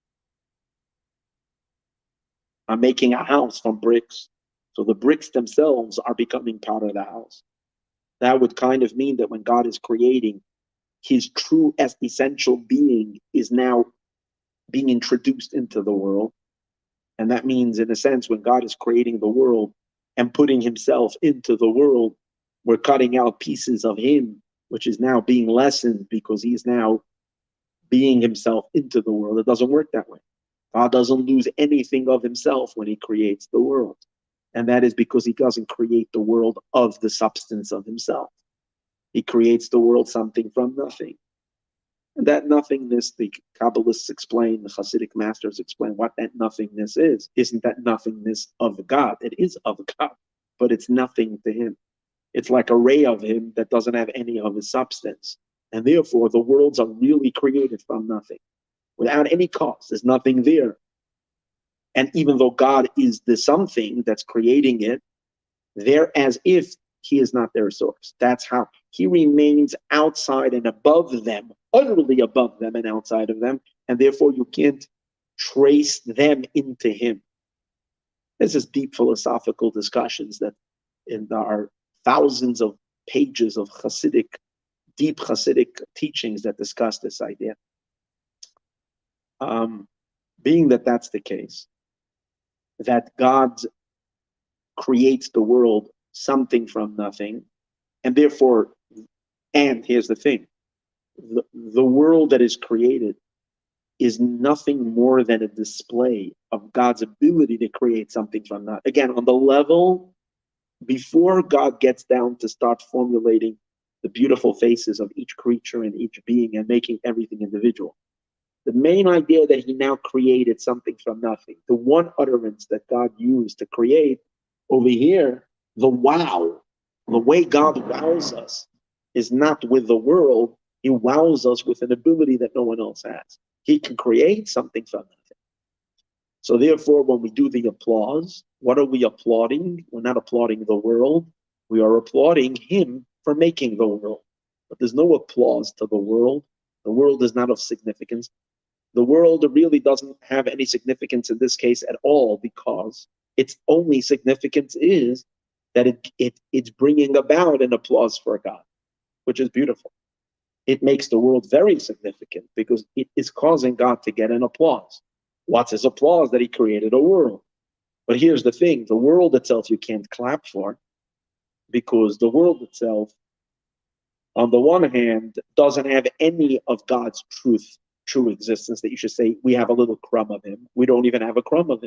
I'm making a house from bricks. So the bricks themselves are becoming part of the house. That would kind of mean that when God is creating, his true essential being is now being introduced into the world. And that means, in a sense, when God is creating the world and putting himself into the world, we're cutting out pieces of him, which is now being lessened because he's now being himself into the world. It doesn't work that way. God doesn't lose anything of himself when he creates the world. And that is because he doesn't create the world of the substance of himself. He creates the world something from nothing. And that nothingness, the Kabbalists explain, the Hasidic masters explain what that nothingness is. Isn't that nothingness of God? It is of God, but it's nothing to him. It's like a ray of him that doesn't have any of his substance. And therefore, the worlds are really created from nothing, without any cause. There's nothing there. And even though God is the something that's creating it, they're as if he is not their source. That's how he remains outside and above them, utterly above them and outside of them. And therefore you can't trace them into him. This is deep philosophical discussions that in there are thousands of pages of Hasidic, deep Hasidic teachings that discuss this idea. Um, being that that's the case, that God creates the world something from nothing, and therefore, and here's the thing, the, the world that is created is nothing more than a display of God's ability to create something from nothing. Again, on the level, before God gets down to start formulating the beautiful faces of each creature and each being and making everything individual, the main idea that he now created something from nothing, the one utterance that God used to create, over here, the wow, the way God wows us is not with the world. He wows us with an ability that no one else has. He can create something from nothing. So therefore, when we do the applause, what are we applauding? We're not applauding the world. We are applauding him for making the world. But there's no applause to the world. The world is not of significance. The world really doesn't have any significance in this case at all, because its only significance is that it, it it's bringing about an applause for God, which is beautiful. It makes the world very significant because it is causing God to get an applause. What's his applause? That he created a world. But here's the thing, the world itself you can't clap for, because the world itself, on the one hand, doesn't have any of God's truth true existence that you should say, we have a little crumb of him. We don't even have a crumb of him.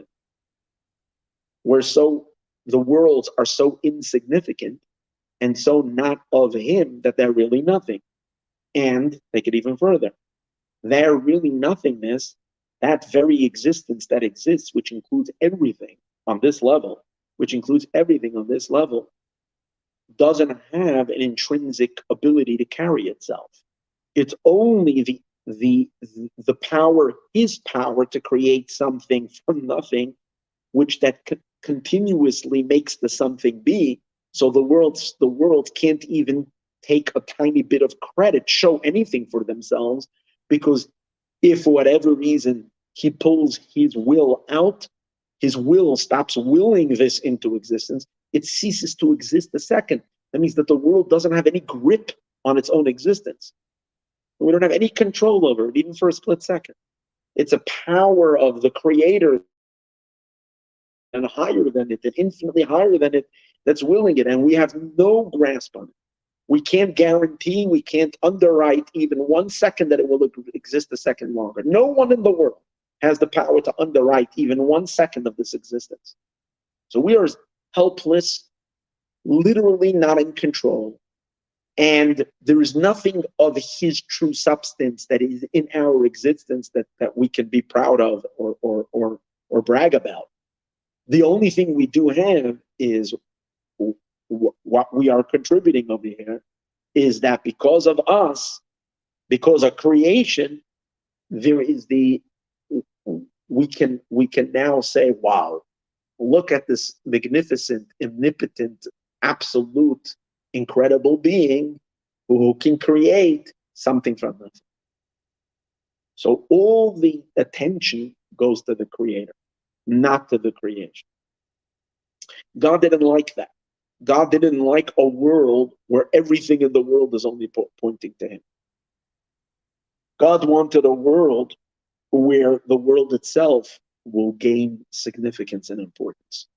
We're so, the worlds are so insignificant and so not of him that they're really nothing. And take it even further. Their really nothingness, that very existence that exists, which includes everything on this level, which includes everything on this level, doesn't have an intrinsic ability to carry itself. It's only the the the power, his power to create something from nothing, which that co- continuously makes the something be. So the world's the world can't even take a tiny bit of credit, show anything for themselves, because if for whatever reason he pulls his will out, his will stops willing this into existence, it ceases to exist a second. That means that the world doesn't have any grip on its own existence. We don't have any control over it, even for a split second. It's a power of the creator and higher than it, and infinitely higher than it, that's willing it, and we have no grasp on it. We can't guarantee, we can't underwrite even one second that it will exist a second longer. No one in the world has the power to underwrite even one second of this existence. So we are helpless, literally not in control, and there is nothing of his true substance that is in our existence that, that we can be proud of or, or, or, or brag about. The only thing we do have is what we are contributing over here, is that because of us, because of creation, there is the, we can we can now say, wow, look at this magnificent, omnipotent, absolute, incredible being who can create something from nothing. So all the attention goes to the creator, not to the creation. God didn't like that. God didn't like a world where everything in the world is only po- pointing to him. God wanted a world where the world itself will gain significance and importance.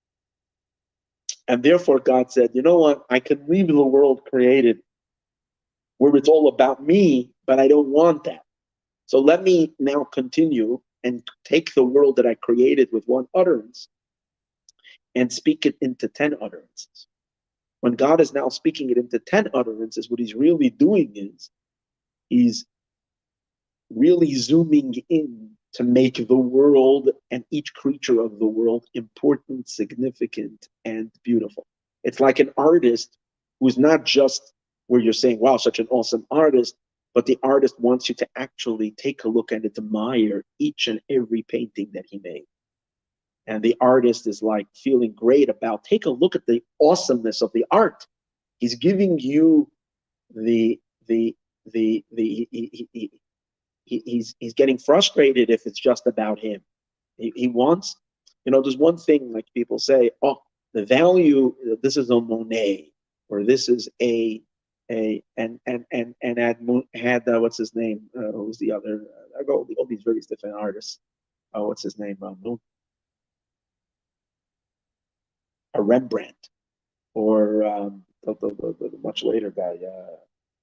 And therefore God said, you know what, I can leave the world created where it's all about me, but I don't want that. So let me now continue and take the world that I created with one utterance and speak it into ten utterances. When God is now speaking it into ten utterances, what he's really doing is he's really zooming in to make the world and each creature of the world important, significant, and beautiful. It's like an artist who's not just where you're saying, wow, such an awesome artist, but the artist wants you to actually take a look and admire each and every painting that he made. And the artist is like feeling great about, take a look at the awesomeness of the art. He's giving you the, the, the, the, he, he, he, he, he's, he's getting frustrated if it's just about him. He, he wants, you know, there's one thing like people say, oh, the value, this is a Monet, or this is a, a, and, and, and, and had, had uh, what's his name? Uh, who was the other? Uh, I go all these various different artists. Oh, what's his name? Um, a Rembrandt, or um, the, the, the, the much later guy. Uh,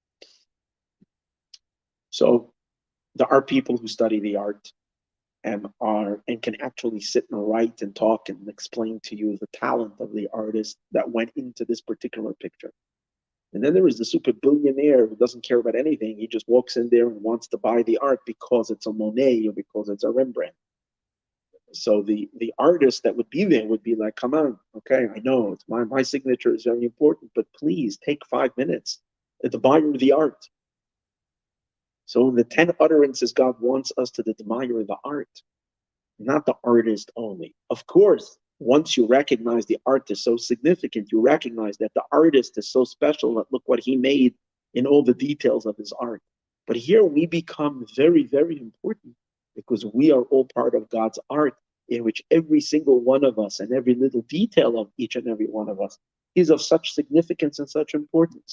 so there are people who study the art and are and can actually sit and write and talk and explain to you the talent of the artist that went into this particular picture. And then there is the super billionaire who doesn't care about anything. He just walks in there and wants to buy the art because it's a Monet or because it's a Rembrandt. So the the artist that would be there would be like, come on, okay, I know it's my my signature is very important, but please take five minutes to admire the art. So in the ten utterances, God wants us to admire the art, not the artist only. Of course, once you recognize the art is so significant, you recognize that the artist is so special, that look what he made in all the details of his art. But here we become very, very important, because we are all part of God's art, in which every single one of us and every little detail of each and every one of us is of such significance and such importance.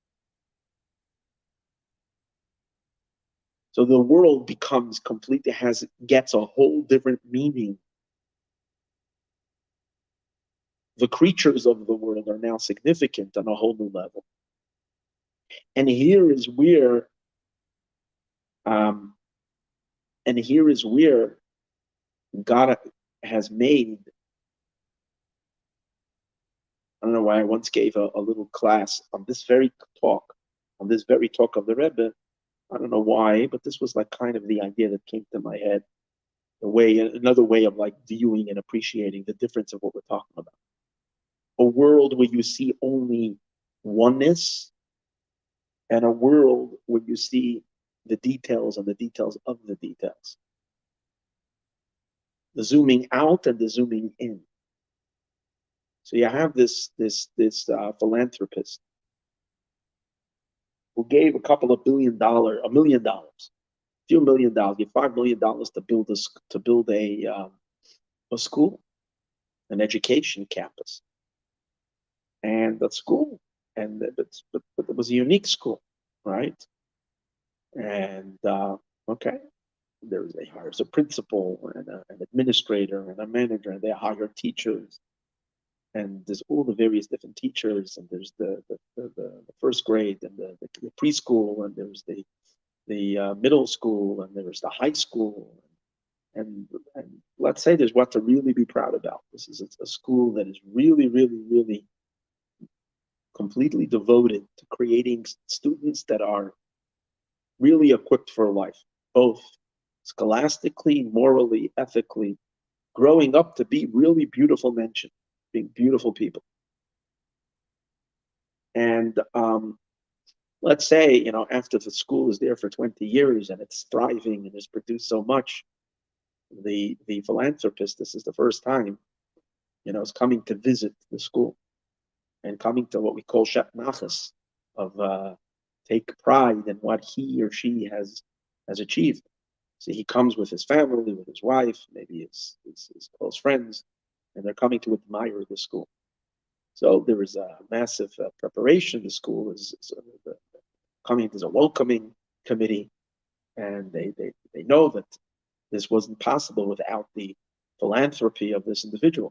So the world becomes completely, has, gets a whole different meaning. The creatures of the world are now significant on a whole new level. And here is where um, and here is where God has made, I don't know why I once gave a, a little class on this very talk, on this very talk of the Rebbe. I don't know why, but this was like kind of the idea that came to my head. The way, another way of like viewing and appreciating the difference of what we're talking about. A world where you see only oneness, and a world where you see the details and the details of the details. The zooming out and the zooming in. So you have this this this uh, philanthropist who gave a couple of billion dollar, a million dollars, a few million dollars, give five million dollars to build a to build a um, a school, an education campus, and the school, and but, but, but it was a unique school, right? And uh, okay, there's they hire a principal and a, an administrator and a manager, and they hire teachers. And there's all the various different teachers, and there's the the, the, the first grade, and the, the, the preschool, and there's the the uh, middle school, and there's the high school, and, and let's say there's what to really be proud about. This is a, a school that is really, really, really completely devoted to creating students that are really equipped for life, both scholastically, morally, ethically, growing up to be really beautiful men, being beautiful people. And um, let's say, you know, after the school is there for twenty years and it's thriving and has produced so much, the the philanthropist, this is the first time, you know, is coming to visit the school and coming to what we call Shep Nachas, of uh, take pride in what he or she has has achieved. So he comes with his family, with his wife, maybe his, his, his close friends, and they're coming to admire the school. So there is a massive uh, preparation. The school is, is uh, coming, there's a welcoming committee, and they, they, they know that this wasn't possible without the philanthropy of this individual.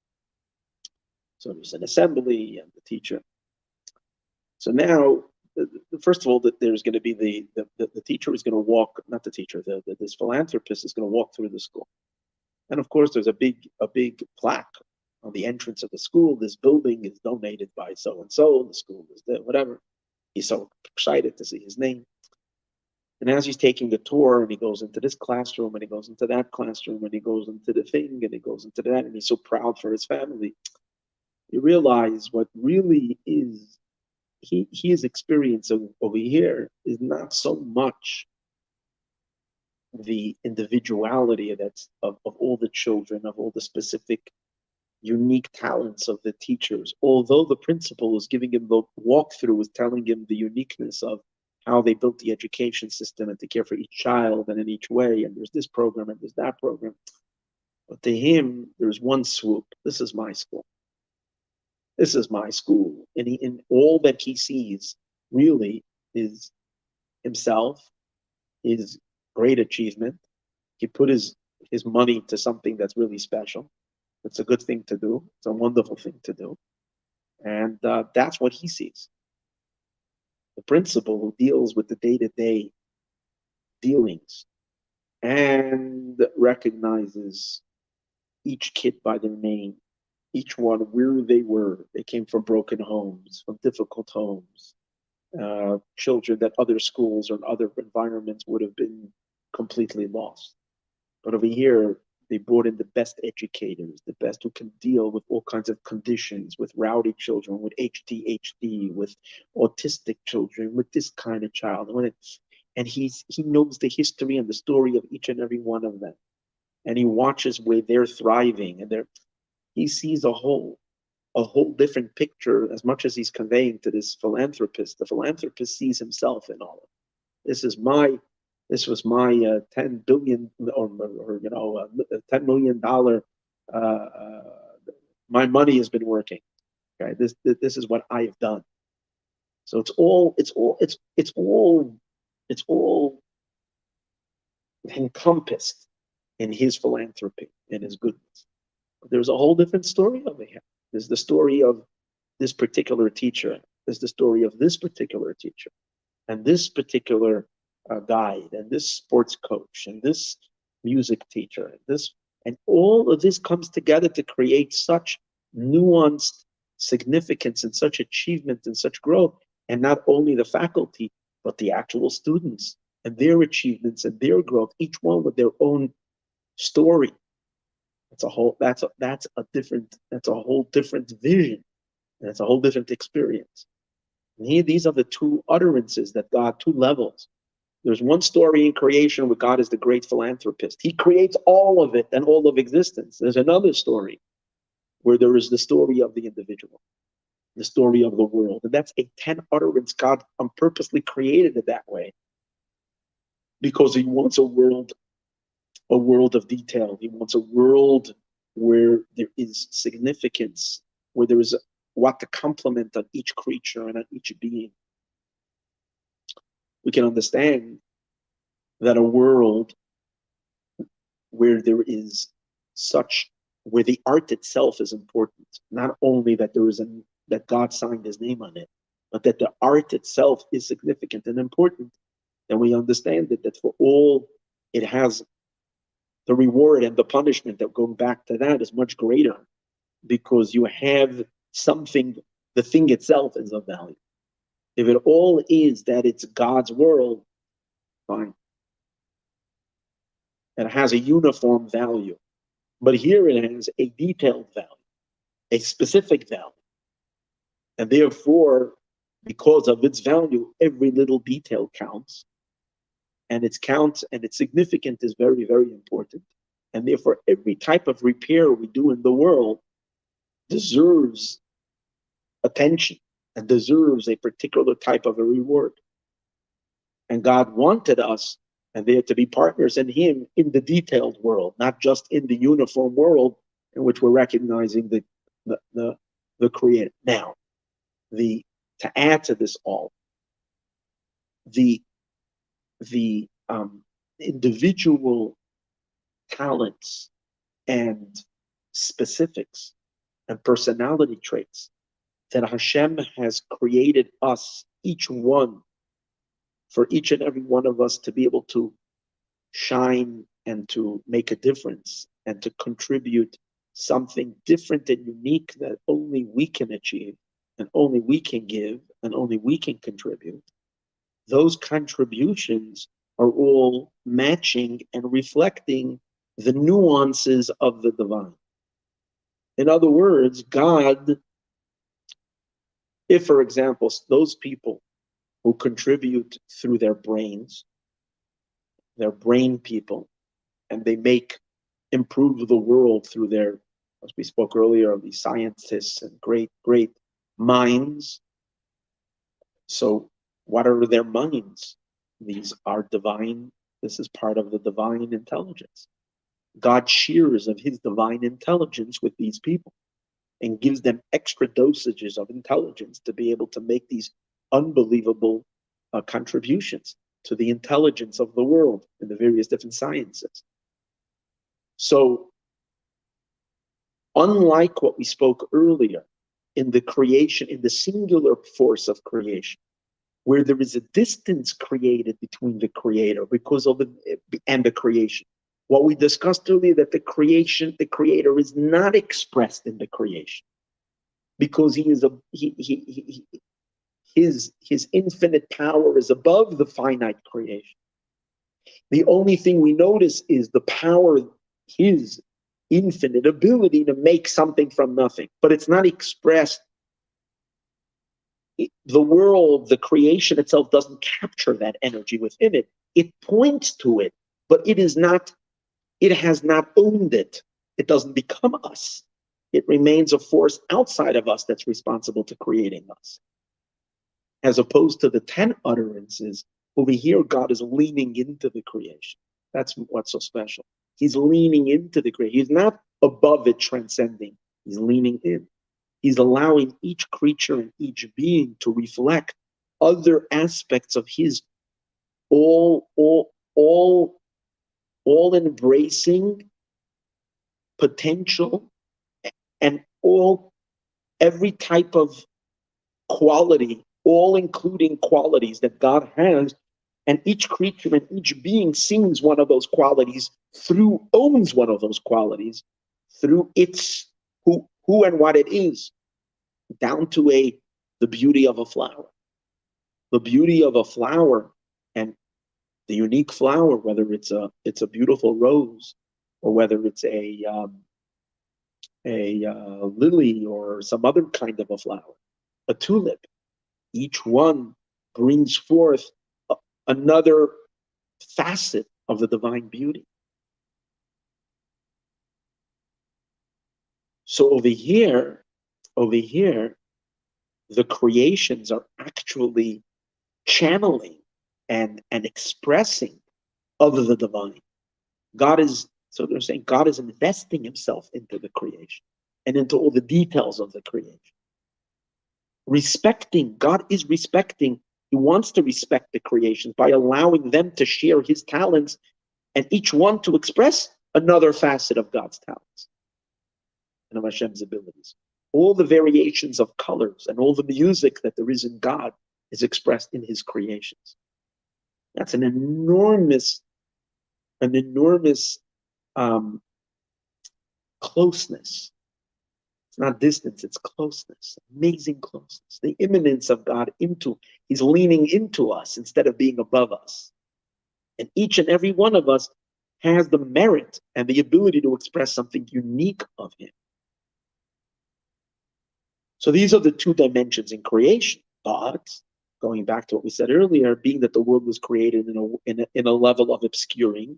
So there's an assembly and the teacher. So now, first of all, that there's going to be the, the, the teacher is going to walk, not the teacher, the, the, this philanthropist is going to walk through the school. And of course, there's a big, a big plaque on the entrance of the school. This building is donated by so-and-so, the school is there, whatever. He's so excited to see his name. And as he's taking the tour, and he goes into this classroom, and he goes into that classroom, and he goes into the thing, and he goes into that, and he's so proud for his family. You realize what really is, he, his experience of, over here is not so much the individuality that's of, of all the children, of all the specific unique talents of the teachers, although the principal is giving him the walkthrough, is telling him the uniqueness of how they built the education system and to care for each child and in each way, and there's this program and there's that program. But to him, there's one swoop. This is my school. This is my school. And he, in all that he sees really is himself, his great achievement. He put his, his money to something that's really special. It's a good thing to do. It's a wonderful thing to do. And uh, that's what he sees. The principal who deals with the day-to-day dealings and recognizes each kid by their name, each one where they were. They came from broken homes, from difficult homes, uh, children that other schools or other environments would have been completely lost. But over here, they brought in the best educators, the best who can deal with all kinds of conditions, with rowdy children, with H D H D, with autistic children, with this kind of child. And he's he knows the history and the story of each and every one of them. And he watches where they're thriving, and they're he sees a whole, a whole different picture as much as he's conveying to this philanthropist. The philanthropist sees himself in all of it. This is my This was my uh, ten billion or, or you know uh, ten million dollar. Uh, uh, my money has been working. Okay, this this is what I have done. So it's all it's all it's it's all it's all encompassed in his philanthropy and his goodness. But there's a whole different story over here. There's the story of this particular teacher. There's the story of this particular teacher, and this particular uh, guide, and this sports coach, and this music teacher, and this, and all of this comes together to create such nuanced significance and such achievement and such growth. And not only the faculty, but the actual students and their achievements and their growth, each one with their own story. That's a whole, that's a, that's a different, that's a whole different vision. And it's a whole different experience. And here, these are the two utterances that God, two levels. There's one story in creation where God is the great philanthropist. He creates all of it and all of existence. There's another story where there is the story of the individual, the story of the world. And that's a ten utterance. God purposely created it that way because he wants a world, a world of detail. He wants a world where there is significance, where there is a, what to complement on each creature and on each being. We can understand that a world where there is such, where the art itself is important, not only that there is a, that God signed his name on it, but that the art itself is significant and important, then we understand that, that for all it has, the reward and the punishment that going back to that is much greater, because you have something, the thing itself is of value. If it all is that it's God's world, fine. It has a uniform value. But here it has a detailed value, a specific value. And therefore, because of its value, every little detail counts. And its counts and its significance is very, very important. And therefore, every type of repair we do in the world deserves attention and deserves a particular type of a reward. And God wanted us and there to be partners in him in the detailed world, not just in the uniform world in which we're recognizing the the the, the creator. Now, the to add to this all, the the um, individual talents and specifics and personality traits that Hashem has created us, each one, for each and every one of us to be able to shine and to make a difference and to contribute something different and unique that only we can achieve and only we can give and only we can contribute. Those contributions are all matching and reflecting the nuances of the divine. In other words, God, if, for example, those people who contribute through their brains, their brain people, and they make, improve the world through their, as we spoke earlier, of these scientists and great, great minds. So what are their minds? These are divine, this is part of the divine intelligence. God shares of his divine intelligence with these people and gives them extra dosages of intelligence to be able to make these unbelievable uh, contributions to the intelligence of the world in the various different sciences. So, unlike what we spoke earlier in the creation, in the singular force of creation, where there is a distance created between the creator because of the, and the creation. What we discussed earlier, that the creation, the creator is not expressed in the creation because he is a he, he, he, he his his infinite power is above the finite creation. The only thing we notice is the power, his infinite ability to make something from nothing, but it's not expressed. The world, the creation itself doesn't capture that energy within it. It points to it, but it is not, it has not owned it. It doesn't become us. It remains a force outside of us that's responsible to creating us. As opposed to the ten utterances, over here, God is leaning into the creation. That's what's so special. He's leaning into the creation. He's not above it, transcending. He's leaning in. He's allowing each creature and each being to reflect other aspects of his all, all, all, all embracing potential and all, every type of quality, all including qualities that God has And each creature and each being sees one of those qualities through, owns one of those qualities through its who, who and what it is, down to a the beauty of a flower. The beauty of a flower and the unique flower, whether it's a it's a beautiful rose or whether it's a um, a uh, lily or some other kind of a flower, a tulip. Each one brings forth a, another facet of the divine beauty. So over here, over here, the creations are actually channeling and, and expressing of the divine. God is, so they're saying God is investing himself into the creation and into all the details of the creation. Respecting, God is respecting, he wants to respect the creation by allowing them to share his talents and each one to express another facet of God's talents and of Hashem's abilities. All the variations of colors and all the music that there is in God is expressed in his creations. That's an enormous, an enormous um, closeness. It's not distance, it's closeness, amazing closeness. The immanence of God into, he's leaning into us instead of being above us. And each and every one of us has the merit and the ability to express something unique of him. So these are the two dimensions in creation. But going back to what we said earlier, being that the world was created in a, in a, in a level of obscuring,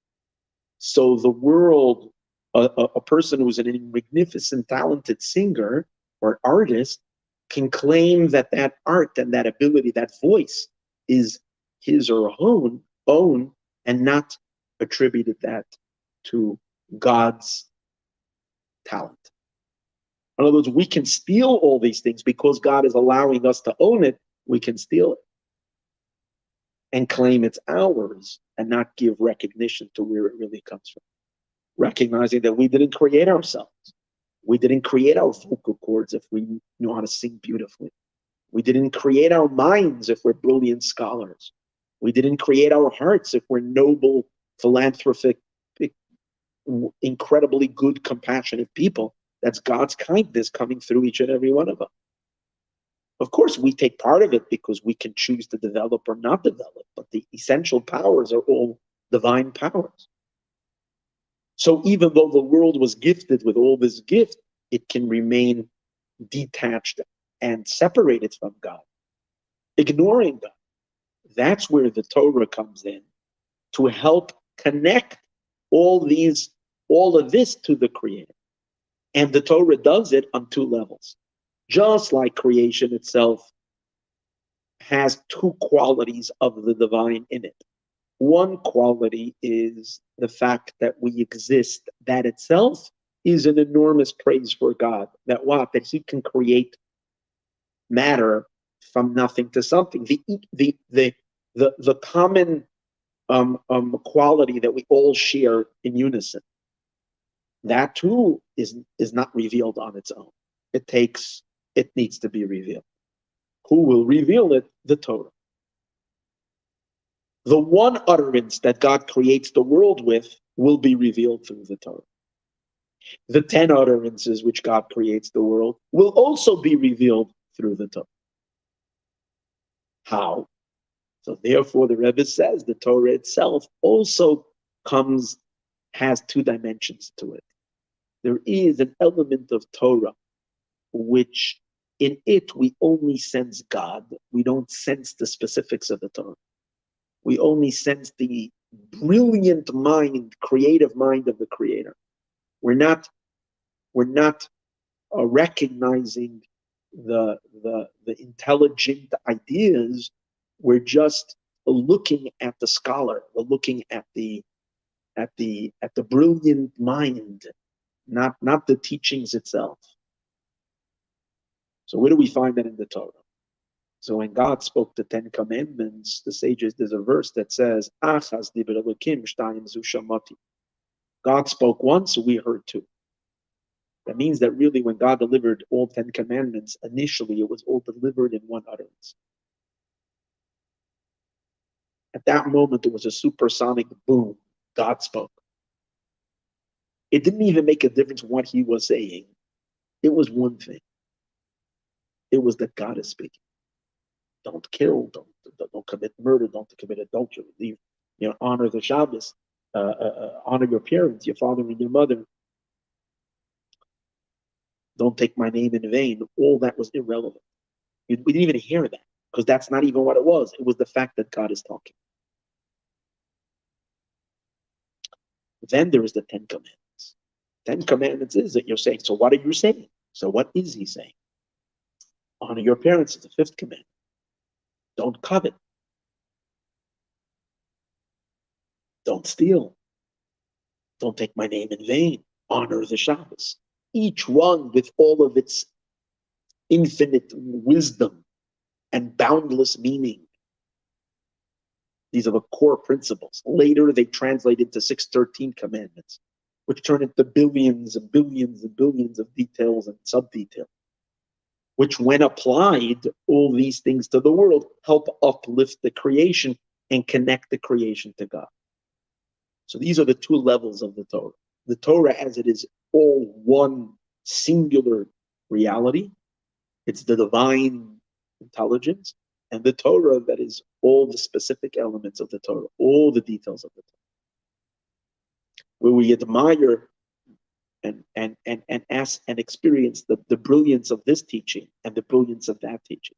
so the world, a, a, a person who's an magnificent, talented singer or artist can claim that that art and that ability, that voice is his or her own, own and not attributed that to God's talent. In other words, we can steal all these things because God is allowing us to own it. We can steal it and claim it's ours and not give recognition to where it really comes from. Recognizing that we didn't create ourselves. We didn't create our vocal cords if we knew how to sing beautifully. We didn't create our minds if we're brilliant scholars. We didn't create our hearts if we're noble, philanthropic, incredibly good, compassionate people. That's God's kindness coming through each and every one of us. Of course, we take part of it because we can choose to develop or not develop, but the essential powers are all divine powers. So even though the world was gifted with all this gift, it can remain detached and separated from God, ignoring God. That's where the Torah comes in to help connect all these, all of this to the Creator. And the Torah does it on two levels. Just like creation itself has two qualities of the divine in it. One quality is the fact that we exist. That itself is an enormous praise for God. That what? That he can create matter from nothing to something. The the the the, the common um, um, quality that we all share in unison. That too is is not revealed on its own. It takes, it needs to be revealed. Who will reveal it? The Torah. The one utterance that God creates the world with will be revealed through the Torah. The ten utterances which God creates the world will also be revealed through the Torah. How? So therefore the Rebbe says the Torah itself also comes, has two dimensions to it. There is an element of Torah which in it we only sense God. We don't sense the specifics of the Torah. We only sense the brilliant mind, creative mind of the Creator. We're not, we're not uh, recognizing the, the, the intelligent ideas. We're just looking at the scholar. We're looking at the, at the, at the brilliant mind, not, not the teachings itself. So where do we find that in the Torah? So when God spoke the Ten Commandments, the sages, there's a verse that says, Achaz diber Elokim shtayim zu shamati. God spoke once, we heard two. That means that really when God delivered all Ten Commandments, initially it was all delivered in one utterance. At that moment, there was a supersonic boom. God spoke. It didn't even make a difference what he was saying. It was one thing. It was that God is speaking. Don't kill. Don't don't commit murder. Don't commit adultery. Leave, you know, honor the Shabbos. Uh, uh, uh, honor your parents, your father and your mother. Don't take my name in vain. All that was irrelevant. We didn't even hear that because that's not even what it was. It was the fact that God is talking. Then there is the Ten Commandments. Ten Commandments is that you're saying, so what are you saying? So what is he saying? Honor your parents is the fifth commandment. Don't covet. Don't steal. Don't take my name in vain. Honor the Shabbos. Each one with all of its infinite wisdom and boundless meaning. These are the core principles. Later, they translate into six hundred thirteen commandments, which turn into billions and billions and billions of details and sub-details, which when applied, all these things to the world help uplift the creation and connect the creation to God. So these are the two levels of the Torah. The Torah as it is all one singular reality. It's the divine intelligence. And the Torah that is all the specific elements of the Torah, all the details of the Torah. Where we admire and and and and ask and experience the, the brilliance of this teaching and the brilliance of that teaching.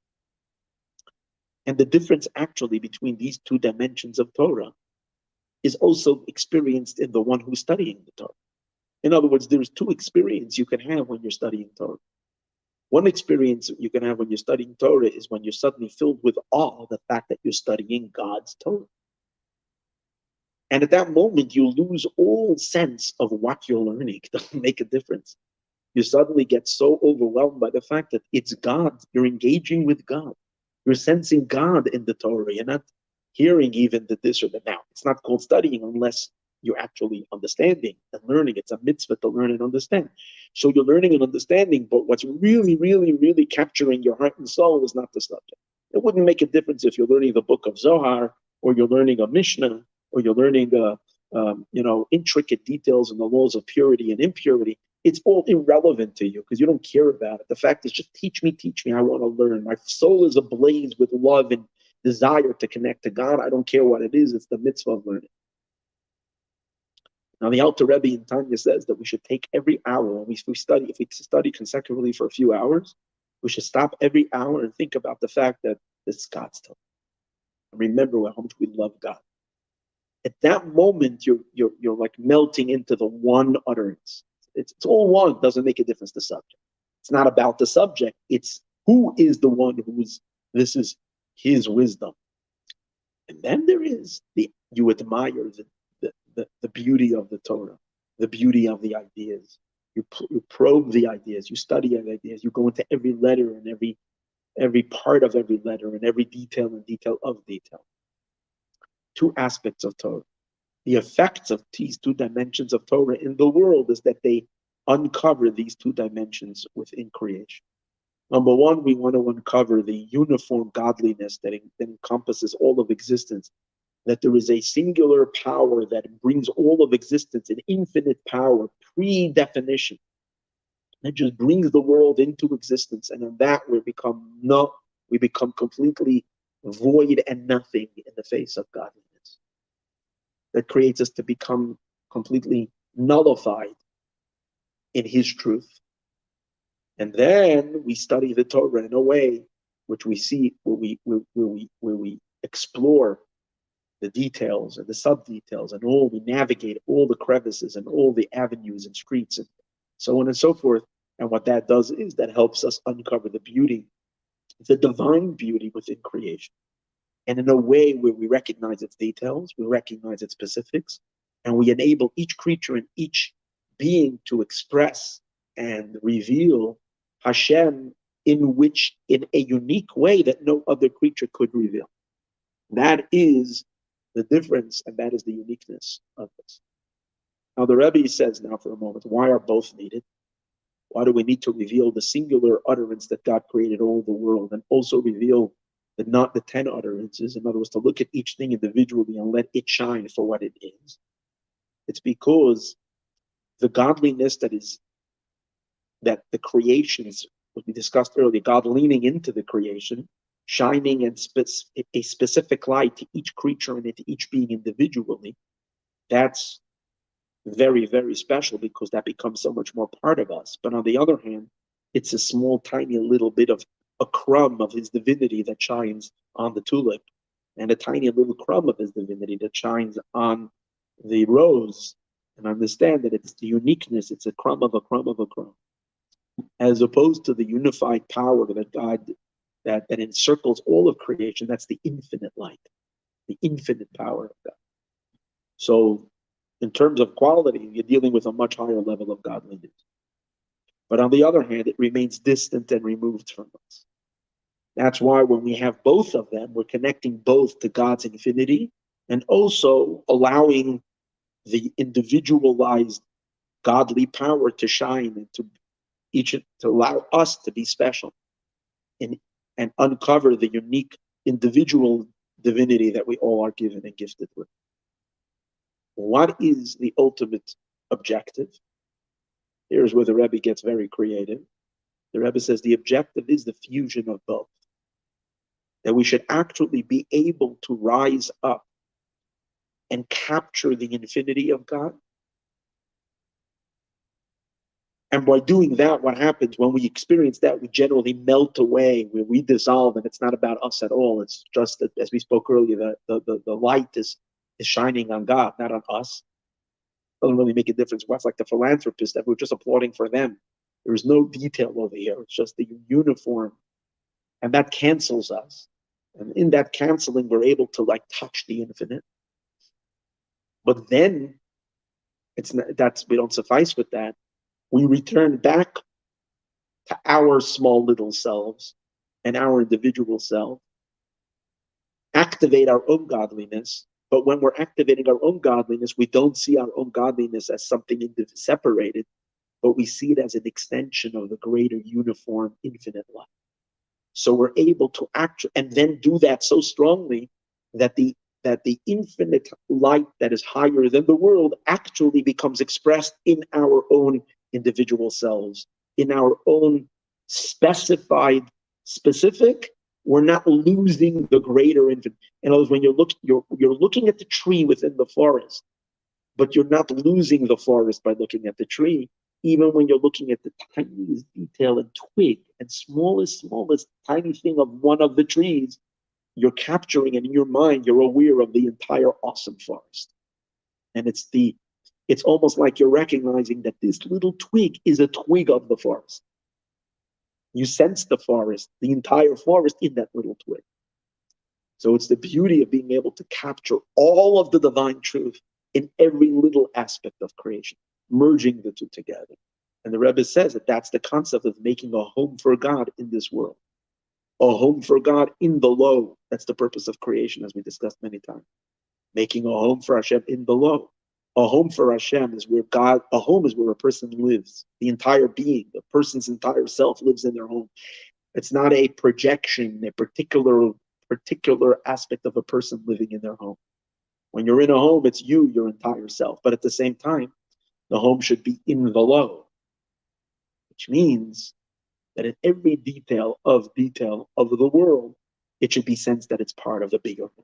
And the difference actually between these two dimensions of Torah is also experienced in the one who's studying the Torah. In other words, there's two experiences you can have when you're studying Torah. One experience you can have when you're studying Torah is when you're suddenly filled with awe, the fact that you're studying God's Torah. And at that moment, you lose all sense of what you're learning. It doesn't make a difference. You suddenly get so overwhelmed by the fact that it's God. You're engaging with God. You're sensing God in the Torah. You're not hearing even the this or the now. It's not called studying unless you're actually understanding and learning. It's a mitzvah to learn and understand. So you're learning and understanding, but what's really, really, really capturing your heart and soul is not the subject. It wouldn't make a difference if you're learning the book of Zohar, or you're learning a Mishnah, or you're learning, uh, um, you know, intricate details in the laws of purity and impurity. It's all irrelevant to you because you don't care about it. The fact is, just teach me, teach me. I want to learn. My soul is ablaze with love and desire to connect to God. I don't care what it is. It's the mitzvah of learning. Now, the Alter Rebbe in Tanya says that we should take every hour when we, we study, if we study consecutively for a few hours, we should stop every hour and think about the fact that this is God's Torah. Remember how much we love God. At that moment, you're you're you're like melting into the one utterance. It's, it's all one. It doesn't make a difference the subject. It's not about the subject. It's who is the one who's, this is his wisdom. And then there is the, you admire the, the, the, the beauty of the Torah, the beauty of the ideas. You, you probe the ideas, you study the ideas, you go into every letter and every every part of every letter and every detail and detail of detail. Two aspects of Torah. The effects of these two dimensions of Torah in the world is that they uncover these two dimensions within creation. Number one, we want to uncover the uniform godliness that, en- that encompasses all of existence, that there is a singular power that brings all of existence, an infinite power, pre-definition, that just brings the world into existence, and in that we become no, we become completely void and nothing in the face of godliness. That creates us to become completely nullified in his truth. And then we study the Torah in a way which we see, where we where, where we where we explore the details and the sub-details and all, we navigate all the crevices and all the avenues and streets and so on and so forth. And what that does is that helps us uncover the beauty, the divine beauty within creation. And in a way where we recognize its details, we recognize its specifics, and we enable each creature and each being to express and reveal Hashem in which, in a unique way that no other creature could reveal. That is the difference, and that is the uniqueness of this. Now the Rebbe says now for a moment, why are both needed? Why do we need to reveal the singular utterance that God created all the world and also reveal the not the ten utterances, in other words, to look at each thing individually and let it shine for what it is. It's because the godliness that is that the creations, what we discussed earlier, God leaning into the creation, shining and spe- a specific light to each creature and to each being individually, that's very, very special because that becomes so much more part of us. But on the other hand, it's a small, tiny little bit of a crumb of his divinity that shines on the tulip, and a tiny little crumb of his divinity that shines on the rose. And understand that it's the uniqueness, it's a crumb of a crumb of a crumb, as opposed to the unified power that God, that, that encircles all of creation. That's the infinite light, the infinite power of God. So in terms of quality, you're dealing with a much higher level of godliness. But on the other hand, it remains distant and removed from us. That's why when we have both of them, we're connecting both to God's infinity and also allowing the individualized godly power to shine and to each to allow us to be special and, and uncover the unique individual divinity that we all are given and gifted with. What is the ultimate objective? Here's where the Rebbe gets very creative. The Rebbe says the objective is the fusion of both. That we should actually be able to rise up and capture the infinity of God. And by doing that, what happens when we experience that, we generally melt away, we, we dissolve, and it's not about us at all. It's just that, as we spoke earlier, the, the, the, the light is, is shining on God, not on us. It doesn't really make a difference. What's like the philanthropist that we're just applauding for them. There's no detail over here. It's just the uniform. And that cancels us. And in that canceling, we're able to like touch the infinite. But then it's not, that's we don't suffice with that. We return back to our small little selves and our individual self, activate our own godliness. But when we're activating our own godliness, we don't see our own godliness as something separated, but we see it as an extension of the greater uniform infinite light. So we're able to act and then do that so strongly that the that the infinite light that is higher than the world actually becomes expressed in our own individual selves, in our own specified, specific. We're not losing the greater infinite. In other words, when you're looking, you're you're looking at the tree within the forest, but you're not losing the forest by looking at the tree. Even when you're looking at the tiniest detail and twig and smallest, smallest tiny thing of one of the trees, you're capturing, and in your mind, you're aware of the entire awesome forest. And it's the, it's almost like you're recognizing that this little twig is a twig of the forest. You sense the forest, the entire forest in that little twig. So it's the beauty of being able to capture all of the divine truth in every little aspect of creation, merging the two together. And the Rebbe says that that's the concept of making a home for God in this world. A home for God in the low. That's the purpose of creation, as we discussed many times. Making a home for Hashem in the low. A home for Hashem is where God, a home is where a person lives. The entire being, the person's entire self lives in their home. It's not a projection, a particular, particular aspect of a person living in their home. When you're in a home, it's you, your entire self. But at the same time, the home should be in the low, which means that in every detail of detail of the world, it should be sensed that it's part of the bigger home.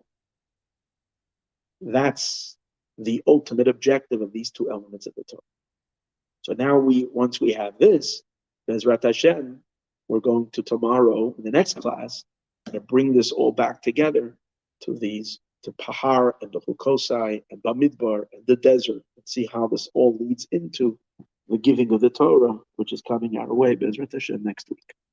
That's the ultimate objective of these two elements of the Torah. So now we, once we have this, Bezrat Hashem, we're going to tomorrow in the next class to bring this all back together to these, to Pahar and the Hukosai and Bamidbar and the desert, and see how this all leads into the giving of the Torah, which is coming our way, Bezrat Hashem, next week.